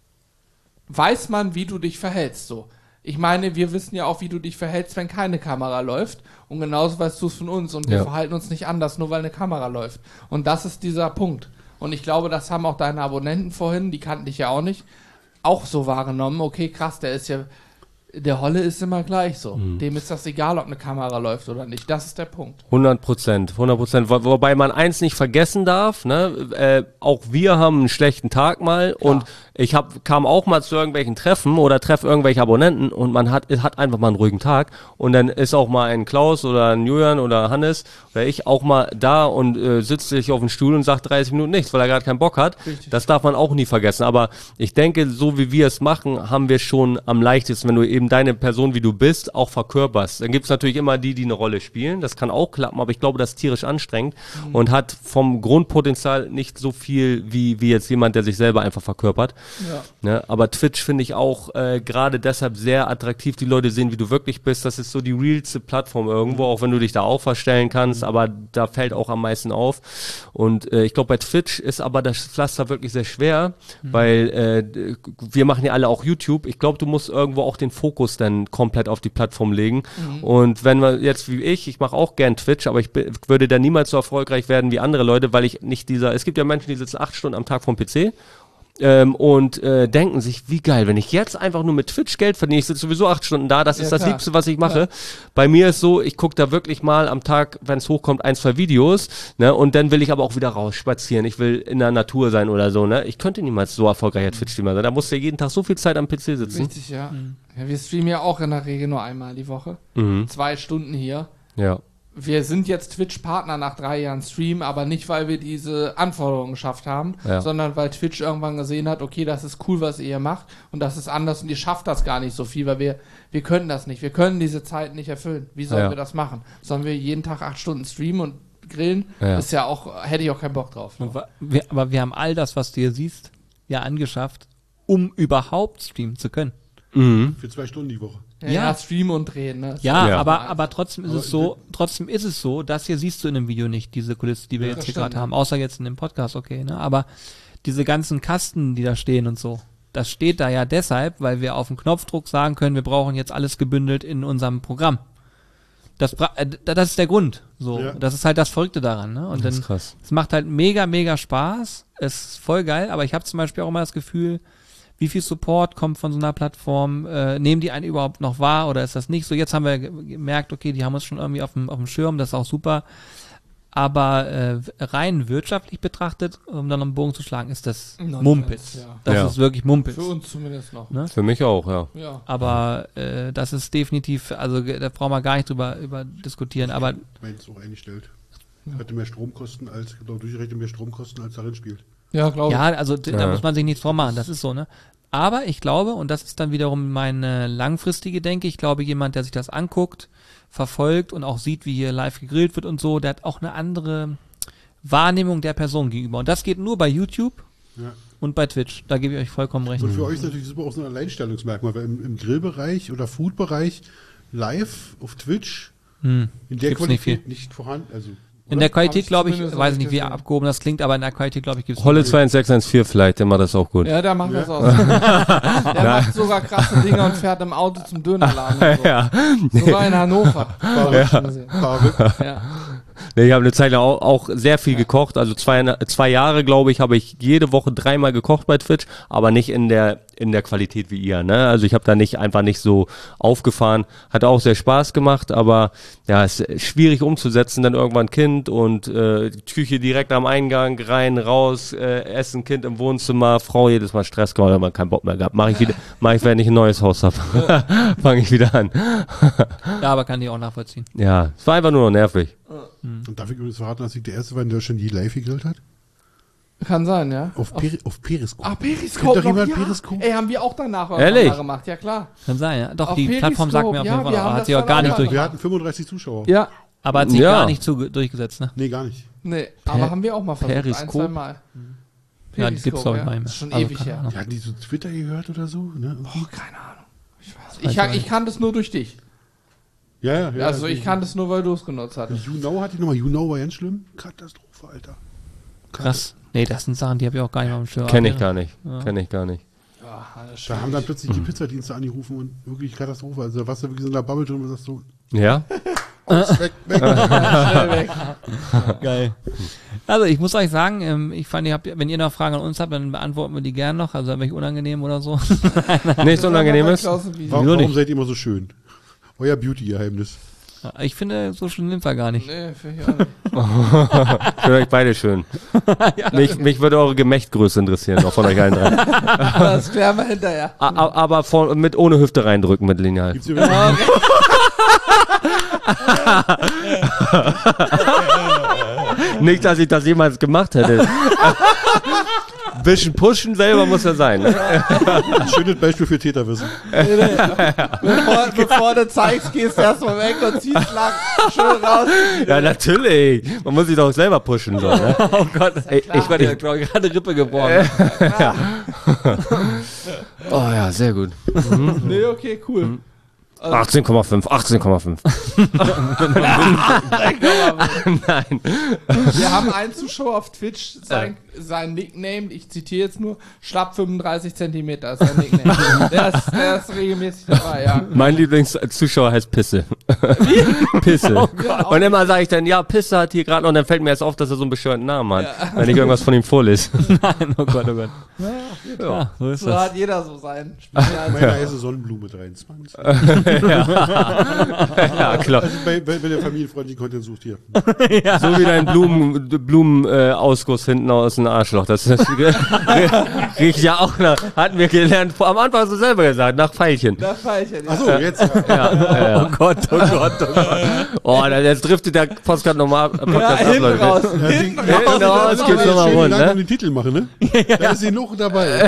weiß man, wie du dich verhältst, so. Ich meine, wir wissen ja auch, wie du dich verhältst, wenn keine Kamera läuft. Und genauso weißt du es von uns. Und wir Ja. verhalten uns nicht anders, nur weil eine Kamera läuft. Und das ist dieser Punkt. Und ich glaube, das haben auch deine Abonnenten vorhin, die kannten dich ja auch nicht, auch so wahrgenommen. Okay, krass, der ist ja, der Holle ist immer gleich so. Dem ist das egal, ob eine Kamera läuft oder nicht. Das ist der Punkt. hundert Prozent, hundert Prozent. Wo, wobei man eins nicht vergessen darf, ne? äh, auch wir haben einen schlechten Tag mal und ich hab, kam auch mal zu irgendwelchen Treffen oder treffe irgendwelche Abonnenten und man hat, hat einfach mal einen ruhigen Tag und dann ist auch mal ein Klaus oder ein Julian oder Hannes oder ich auch mal da und äh, sitzt sich auf dem Stuhl und sagt dreißig Minuten nichts, weil er gerade keinen Bock hat. Richtig. Das darf man auch nie vergessen. Aber ich denke, so wie wir es machen, haben wir schon am leichtesten, wenn du eben deine Person, wie du bist, auch verkörperst. Dann gibt es natürlich immer die, die eine Rolle spielen. Das kann auch klappen, aber ich glaube, das ist tierisch anstrengend Mhm. und hat vom Grundpotenzial nicht so viel wie, wie jetzt jemand, der sich selber einfach verkörpert. Ja. Ne? Aber Twitch finde ich auch äh, gerade deshalb sehr attraktiv. Die Leute sehen, wie du wirklich bist. Das ist so die realste Plattform irgendwo, auch wenn du dich da auch verstellen kannst. Aber da fällt auch am meisten auf. Und äh, ich glaube, bei Twitch ist aber das Pflaster wirklich sehr schwer, weil äh, wir machen ja alle auch YouTube. Ich glaube, du musst irgendwo auch den Fokus dann komplett auf die Plattform legen. Und wenn man jetzt wie ich, ich mache auch gern Twitch, aber ich b- würde da niemals so erfolgreich werden wie andere Leute, weil ich nicht dieser, es gibt ja Menschen, die sitzen acht Stunden am Tag vorm P C ähm, und äh, denken sich, wie geil, wenn ich jetzt einfach nur mit Twitch Geld verdiene, ich sitze sowieso acht Stunden da, das Ja, ist das klar. Liebste, was ich mache. Ja. Bei mir ist so, ich gucke da wirklich mal am Tag, wenn es hochkommt, ein, zwei Videos, ne, und dann will ich aber auch wieder raus spazieren, ich will in der Natur sein oder so, ne. Ich könnte niemals so erfolgreicher Twitch-Streamer sein, da musst du ja jeden Tag so viel Zeit am P C sitzen. Richtig, ja. ja. Wir streamen ja auch in der Regel nur einmal die Woche. Mhm. Zwei Stunden hier. Ja. Wir sind jetzt Twitch-Partner nach drei Jahren Stream, aber nicht, weil wir diese Anforderungen geschafft haben, Ja. sondern weil Twitch irgendwann gesehen hat, okay, das ist cool, was ihr hier macht und das ist anders und ihr schafft das gar nicht so viel, weil wir, wir können das nicht. Wir können diese Zeit nicht erfüllen. Wie sollen Ja. wir das machen? Sollen wir jeden Tag acht Stunden streamen und grillen? Ja. Ist ja auch, hätte ich auch keinen Bock drauf. Und wa- wir, aber wir haben all das, was du hier siehst, ja angeschafft, um überhaupt streamen zu können. Mhm. für zwei Stunden die Woche. Ja, Ja. ja, streamen und drehen. Ne? Ja, Ja. aber, aber trotzdem ist Aber es so, trotzdem ist es so, das hier siehst du in dem Video nicht, diese Kulisse, die wir Ja, jetzt das hier stimmt, gerade ja. haben, außer jetzt in dem Podcast, okay, ne? Aber diese ganzen Kasten, die da stehen und so, das steht da ja deshalb, weil wir auf den Knopfdruck sagen können, wir brauchen jetzt alles gebündelt in unserem Programm. Das, bra- äh, das ist der Grund. So, Ja. das ist halt das Verrückte daran, ne? Und Das dann, ist krass. es macht halt mega, mega Spaß. Es ist voll geil, aber ich habe zum Beispiel auch immer das Gefühl, wie viel Support kommt von so einer Plattform? Äh, nehmen die einen überhaupt noch wahr oder ist das nicht so? Jetzt haben wir ge- gemerkt, okay, die haben uns schon irgendwie auf dem, auf dem Schirm, das ist auch super. Aber äh, rein wirtschaftlich betrachtet, um dann einen Bogen zu schlagen, ist das Nonsens, Mumpitz. ja. Das Ja. ist wirklich Mumpitz. Für uns zumindest noch. Ne? Für mich auch, ja. Ja. Aber äh, das ist definitiv, also ge- da brauchen wir gar nicht drüber über diskutieren. Aber Meins auch eingestellt. Hatte mehr Stromkosten als, ich glaube, durchgerechnet mehr Stromkosten als darin spielt. Ja, glaube ja, also d- da Ja. muss man sich nichts vormachen, das ist so, ne? Aber ich glaube, und das ist dann wiederum meine langfristige Denke, ich glaube, jemand, der sich das anguckt, verfolgt und auch sieht, wie hier live gegrillt wird und so, der hat auch eine andere Wahrnehmung der Person gegenüber. Und das geht nur bei YouTube Ja. und bei Twitch. Da gebe ich euch vollkommen recht. Und für euch ist natürlich super auch so ein Alleinstellungsmerkmal, weil im, im Grillbereich oder Foodbereich live auf Twitch Hm. in der Gibt's nicht Qualität nicht, vorhanden. Also, In der Hab Qualität, ich glaube ich, zumindest weiß noch nicht, nicht wie gesehen. abgehoben das klingt, aber in der Qualität, glaube ich, gibt es Holle zwei eins sechs eins vier vielleicht, der macht das auch gut. Ja, der macht das auch. Der macht sogar krasse Dinge und fährt im Auto zum Dönerladen. Und so. Ja. Sogar in Hannover. Verrückt. Schon gesehen. Verrückt. Ja. Nee, ich habe eine Zeit lang auch, auch sehr viel gekocht. Also zwei, zwei Jahre, glaube ich, habe ich jede Woche dreimal gekocht bei Twitch, aber nicht in der in der Qualität wie ihr. Ne? Also ich habe da nicht einfach nicht so aufgefahren. Hat auch sehr Spaß gemacht, aber ja, es ist schwierig umzusetzen. Dann irgendwann Kind und äh, Küche direkt am Eingang, rein, raus, äh, Essen, Kind im Wohnzimmer, Frau jedes Mal Stress gehabt, aber keinen Bock mehr gehabt. Mache ich wieder, mache ich, wenn ich ein neues Haus habe. Fange ich wieder an. Ja, aber kann ich auch nachvollziehen. Ja, es war einfach nur noch nervig. Und darf ich übrigens verraten, dass ich der Erste war, der schon je live gegrillt hat? Kann sein, ja. Auf, Peri auf Periscope. Ach, Kennt Periscope. doch jemand noch, ja. Periscope? Ey, haben wir auch danach was Ehrlich? gemacht, ja klar. Kann sein, ja. Doch, Auf die Plattform sagt mir auf jeden Periscope, Fall, ja, wir aber haben hat das sie auch dann gar auch nicht mal durch, Wir hatten fünfunddreißig Zuschauer. Ja, aber hat sich Ja. gar nicht zu, durchgesetzt, ne? Nee, gar nicht. nee, aber haben wir auch mal versucht, ein, Periscope? zwei Mal. Ja, die gibt's, glaub ich, ja. gar nicht mehr. Das ist schon Also, ewig keine her. Ahnung. Die hatten die so Twitter gehört oder so? Ne? Oh, keine Ahnung. Ich weiß. Ich, ich kann das nur durch dich. Ja, ja, ja. Also ich kann das nur, weil du es genutzt hattest. You Know hatte ich nochmal. You Know war ganz schlimm. Katastrophe, Alter. Krass. Nee, das sind Sachen, die habe ich auch gar nicht mal im Schirm. Kenne ich gar nicht. Kenne ich gar nicht. Ja, alles Da haben dann plötzlich die Pizzadienste angerufen und wirklich Katastrophe. Also da warst du wirklich so in der Bubble drin und sagst so, Ja? alles weg, weg. schnell weg. Geil. Also ich muss euch sagen, ähm, ich fand, ihr habt, wenn ihr noch Fragen an uns habt, dann beantworten wir die gerne noch. Also welche unangenehm oder so. Nichts Unangenehmes? Klaus und Warum, Wiese. Wieso nicht? warum seid ihr immer so schön? Euer Beauty-Geheimnis. Ich finde, so schlimm nimmt er gar nicht. Nee, finde ich auch nicht. Für euch beide schön. mich, mich würde eure Gemächtgröße interessieren, auch von euch allen drei. Das klären wir hinterher. A- a- Aber von, mit ohne Hüfte reindrücken mit Lineal. Gibt's hier wirklich- Nicht, dass ich das jemals gemacht hätte. Bisschen pushen selber muss ja sein. Ne? ein schönes Beispiel für Täterwissen. Bevor, bevor du zeigst, gehst du erstmal weg und ziehst lang schön raus. Ja, natürlich. Man muss sich doch selber pushen. So, ne? Oh Gott, Ey, ich ich, war ich, dir gerade Rippe gebrochen. oh ja, sehr gut. Nee, okay, cool. achtzehn Komma fünf, achtzehn Komma fünf. Nein. Wir haben einen Zuschauer auf Twitch, sein, sein Nickname, ich zitiere jetzt nur, schlapp fünfunddreißig Zentimeter ist sein Nickname. der, ist, der ist regelmäßig dabei, ja. Mein Lieblingszuschauer heißt Pisse. Pisse. Und immer sage ich dann, ja, Pisse hat hier gerade noch, und dann fällt mir erst auf, dass er so einen bescheuerten Namen hat, wenn ich irgendwas von ihm vorlese. Nein, oh Gott, oh Gott. Ja, so ist So das. hat jeder so seinen Spezial. Meiner heiße Sonnenblume dreiundzwanzig. Ja, klar. Also bei, bei, wenn ihr familienfreundlichen Content sucht, hier. So wie dein Blumen, Blumen äh, Ausguss hinten aus dem Arschloch. Das, das riecht ja auch nach, hatten wir gelernt, am Anfang hast du selber gesagt, nach Pfeilchen. Das Pfeilchen, ja. Achso, jetzt. Ja. Ja, ja, ja. Oh Gott, oh Gott, oh Gott. Oh, da- jetzt driftet der Podcast nochmal ab. Ja, Podcast hinten ab, Leute. raus. Ja, Hinten die- raus. Hinten raus, Das geht's können wir nochmal jetzt schön rund, langsam ne? den Titel machen, ne? Da ist genug dabei.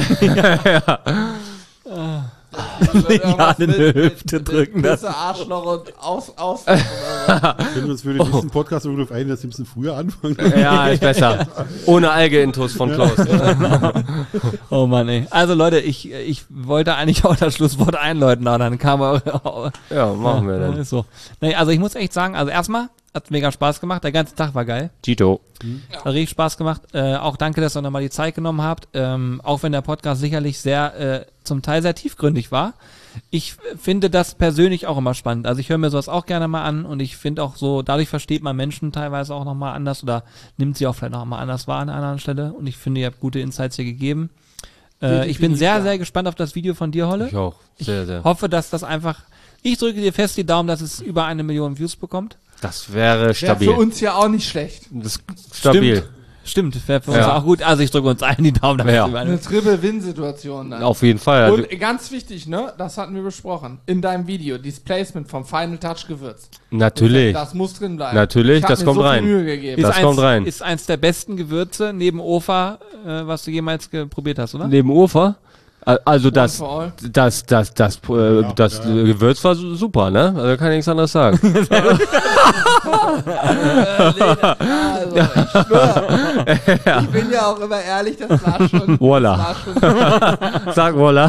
Ja, in die Hüfte drücken, das. Pisse, Arschloch und aus, aus. Können wir uns für den nächsten Podcast irgendwie auf einen, dass wir ein bisschen früher anfangen. Ja, ist besser. Ohne Alge-Intos von Klaus. Oh Mann, ey. Also Leute, ich, ich wollte eigentlich auch das Schlusswort einläuten, aber dann kam eure... Ja, machen wir Ja, dann. ist so. Nee, also ich muss echt sagen, also erstmal hat mega Spaß gemacht, der ganze Tag war geil. Tito. Hat richtig Spaß gemacht. Äh, auch danke, dass ihr nochmal die Zeit genommen habt. Ähm, auch wenn der Podcast sicherlich sehr, äh, zum Teil sehr tiefgründig war. Ich äh, finde das persönlich auch immer spannend. Also ich höre mir sowas auch gerne mal an und ich finde auch so, dadurch versteht man Menschen teilweise auch nochmal anders oder nimmt sie auch vielleicht nochmal anders wahr an einer anderen Stelle. Und ich finde, ihr habt gute Insights hier gegeben. Äh, ich bin sehr, sehr gespannt auf das Video von dir, Holle. Ich auch. Sehr, sehr. Hoffe, dass das einfach, ich drücke dir fest die Daumen, dass es über eine Million Views bekommt. Das wäre Wäre stabil. für uns ja auch nicht schlecht. Das ist stabil. Stimmt, wäre für uns Ja. auch gut. Also ich drücke uns allen die Daumen, dass Ja. es über eine Eine Triple-Win-Situation dann. Auf jeden Fall. Also, Und ganz wichtig, ne, das hatten wir besprochen, in deinem Video, dieses Placement vom Final Touch Gewürz. natürlich. Das muss drin bleiben. Natürlich, Ich hab das mir kommt so viel rein. Mühe gegeben. Das ist kommt eins, rein. Ist eins der besten Gewürze neben Ofa, äh, was du jemals ge- probiert hast, oder? Neben Ufer. Also das, for all. das, das, das, äh, Ja, das ja. Gewürz war su- super, ne? Also kann ich nichts anderes sagen. Also, ich schwöre. Ich bin ja auch immer ehrlich, das war schon. Voila. Das war schon Sag voila.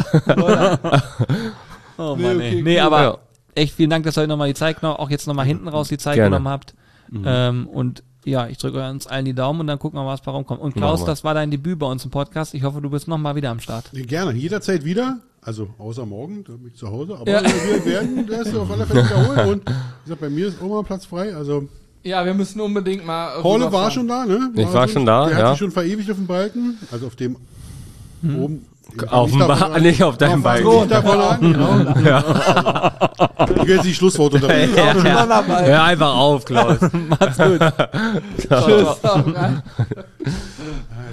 Oh Nee, Mann, okay, ey. Nee, cool. aber Ja. echt vielen Dank, dass ihr euch nochmal die Zeit genommen, auch jetzt nochmal hinten raus die Zeit Gerne. genommen habt. Ähm, und ja, ich drücke uns allen die Daumen und dann gucken wir mal, was bei rumkommt. Und Klaus, Machen wir. das war dein Debüt bei uns im Podcast. Ich hoffe, du bist nochmal wieder am Start. Nee, gerne, jederzeit wieder. Also außer morgen, da bin ich zu Hause. Aber Ja. wir werden das auf alle Fälle wiederholen. Und wie gesagt, bei mir ist auch mal Platz frei. Also Ja, wir müssen unbedingt mal. Paule war rüberfahren. schon da, ne? Ich war schon da, Der ja. hat sich schon verewigt auf dem Balken. Also auf dem oben. Auf dem Nicht Ba- davon- nicht auf deinem Balken. Balken. Nicht davon an, genau. Ich will jetzt die Schlussworte unterbrechen. Mann dabei. Hör einfach auf, Klaus. Macht's gut. Tschüss.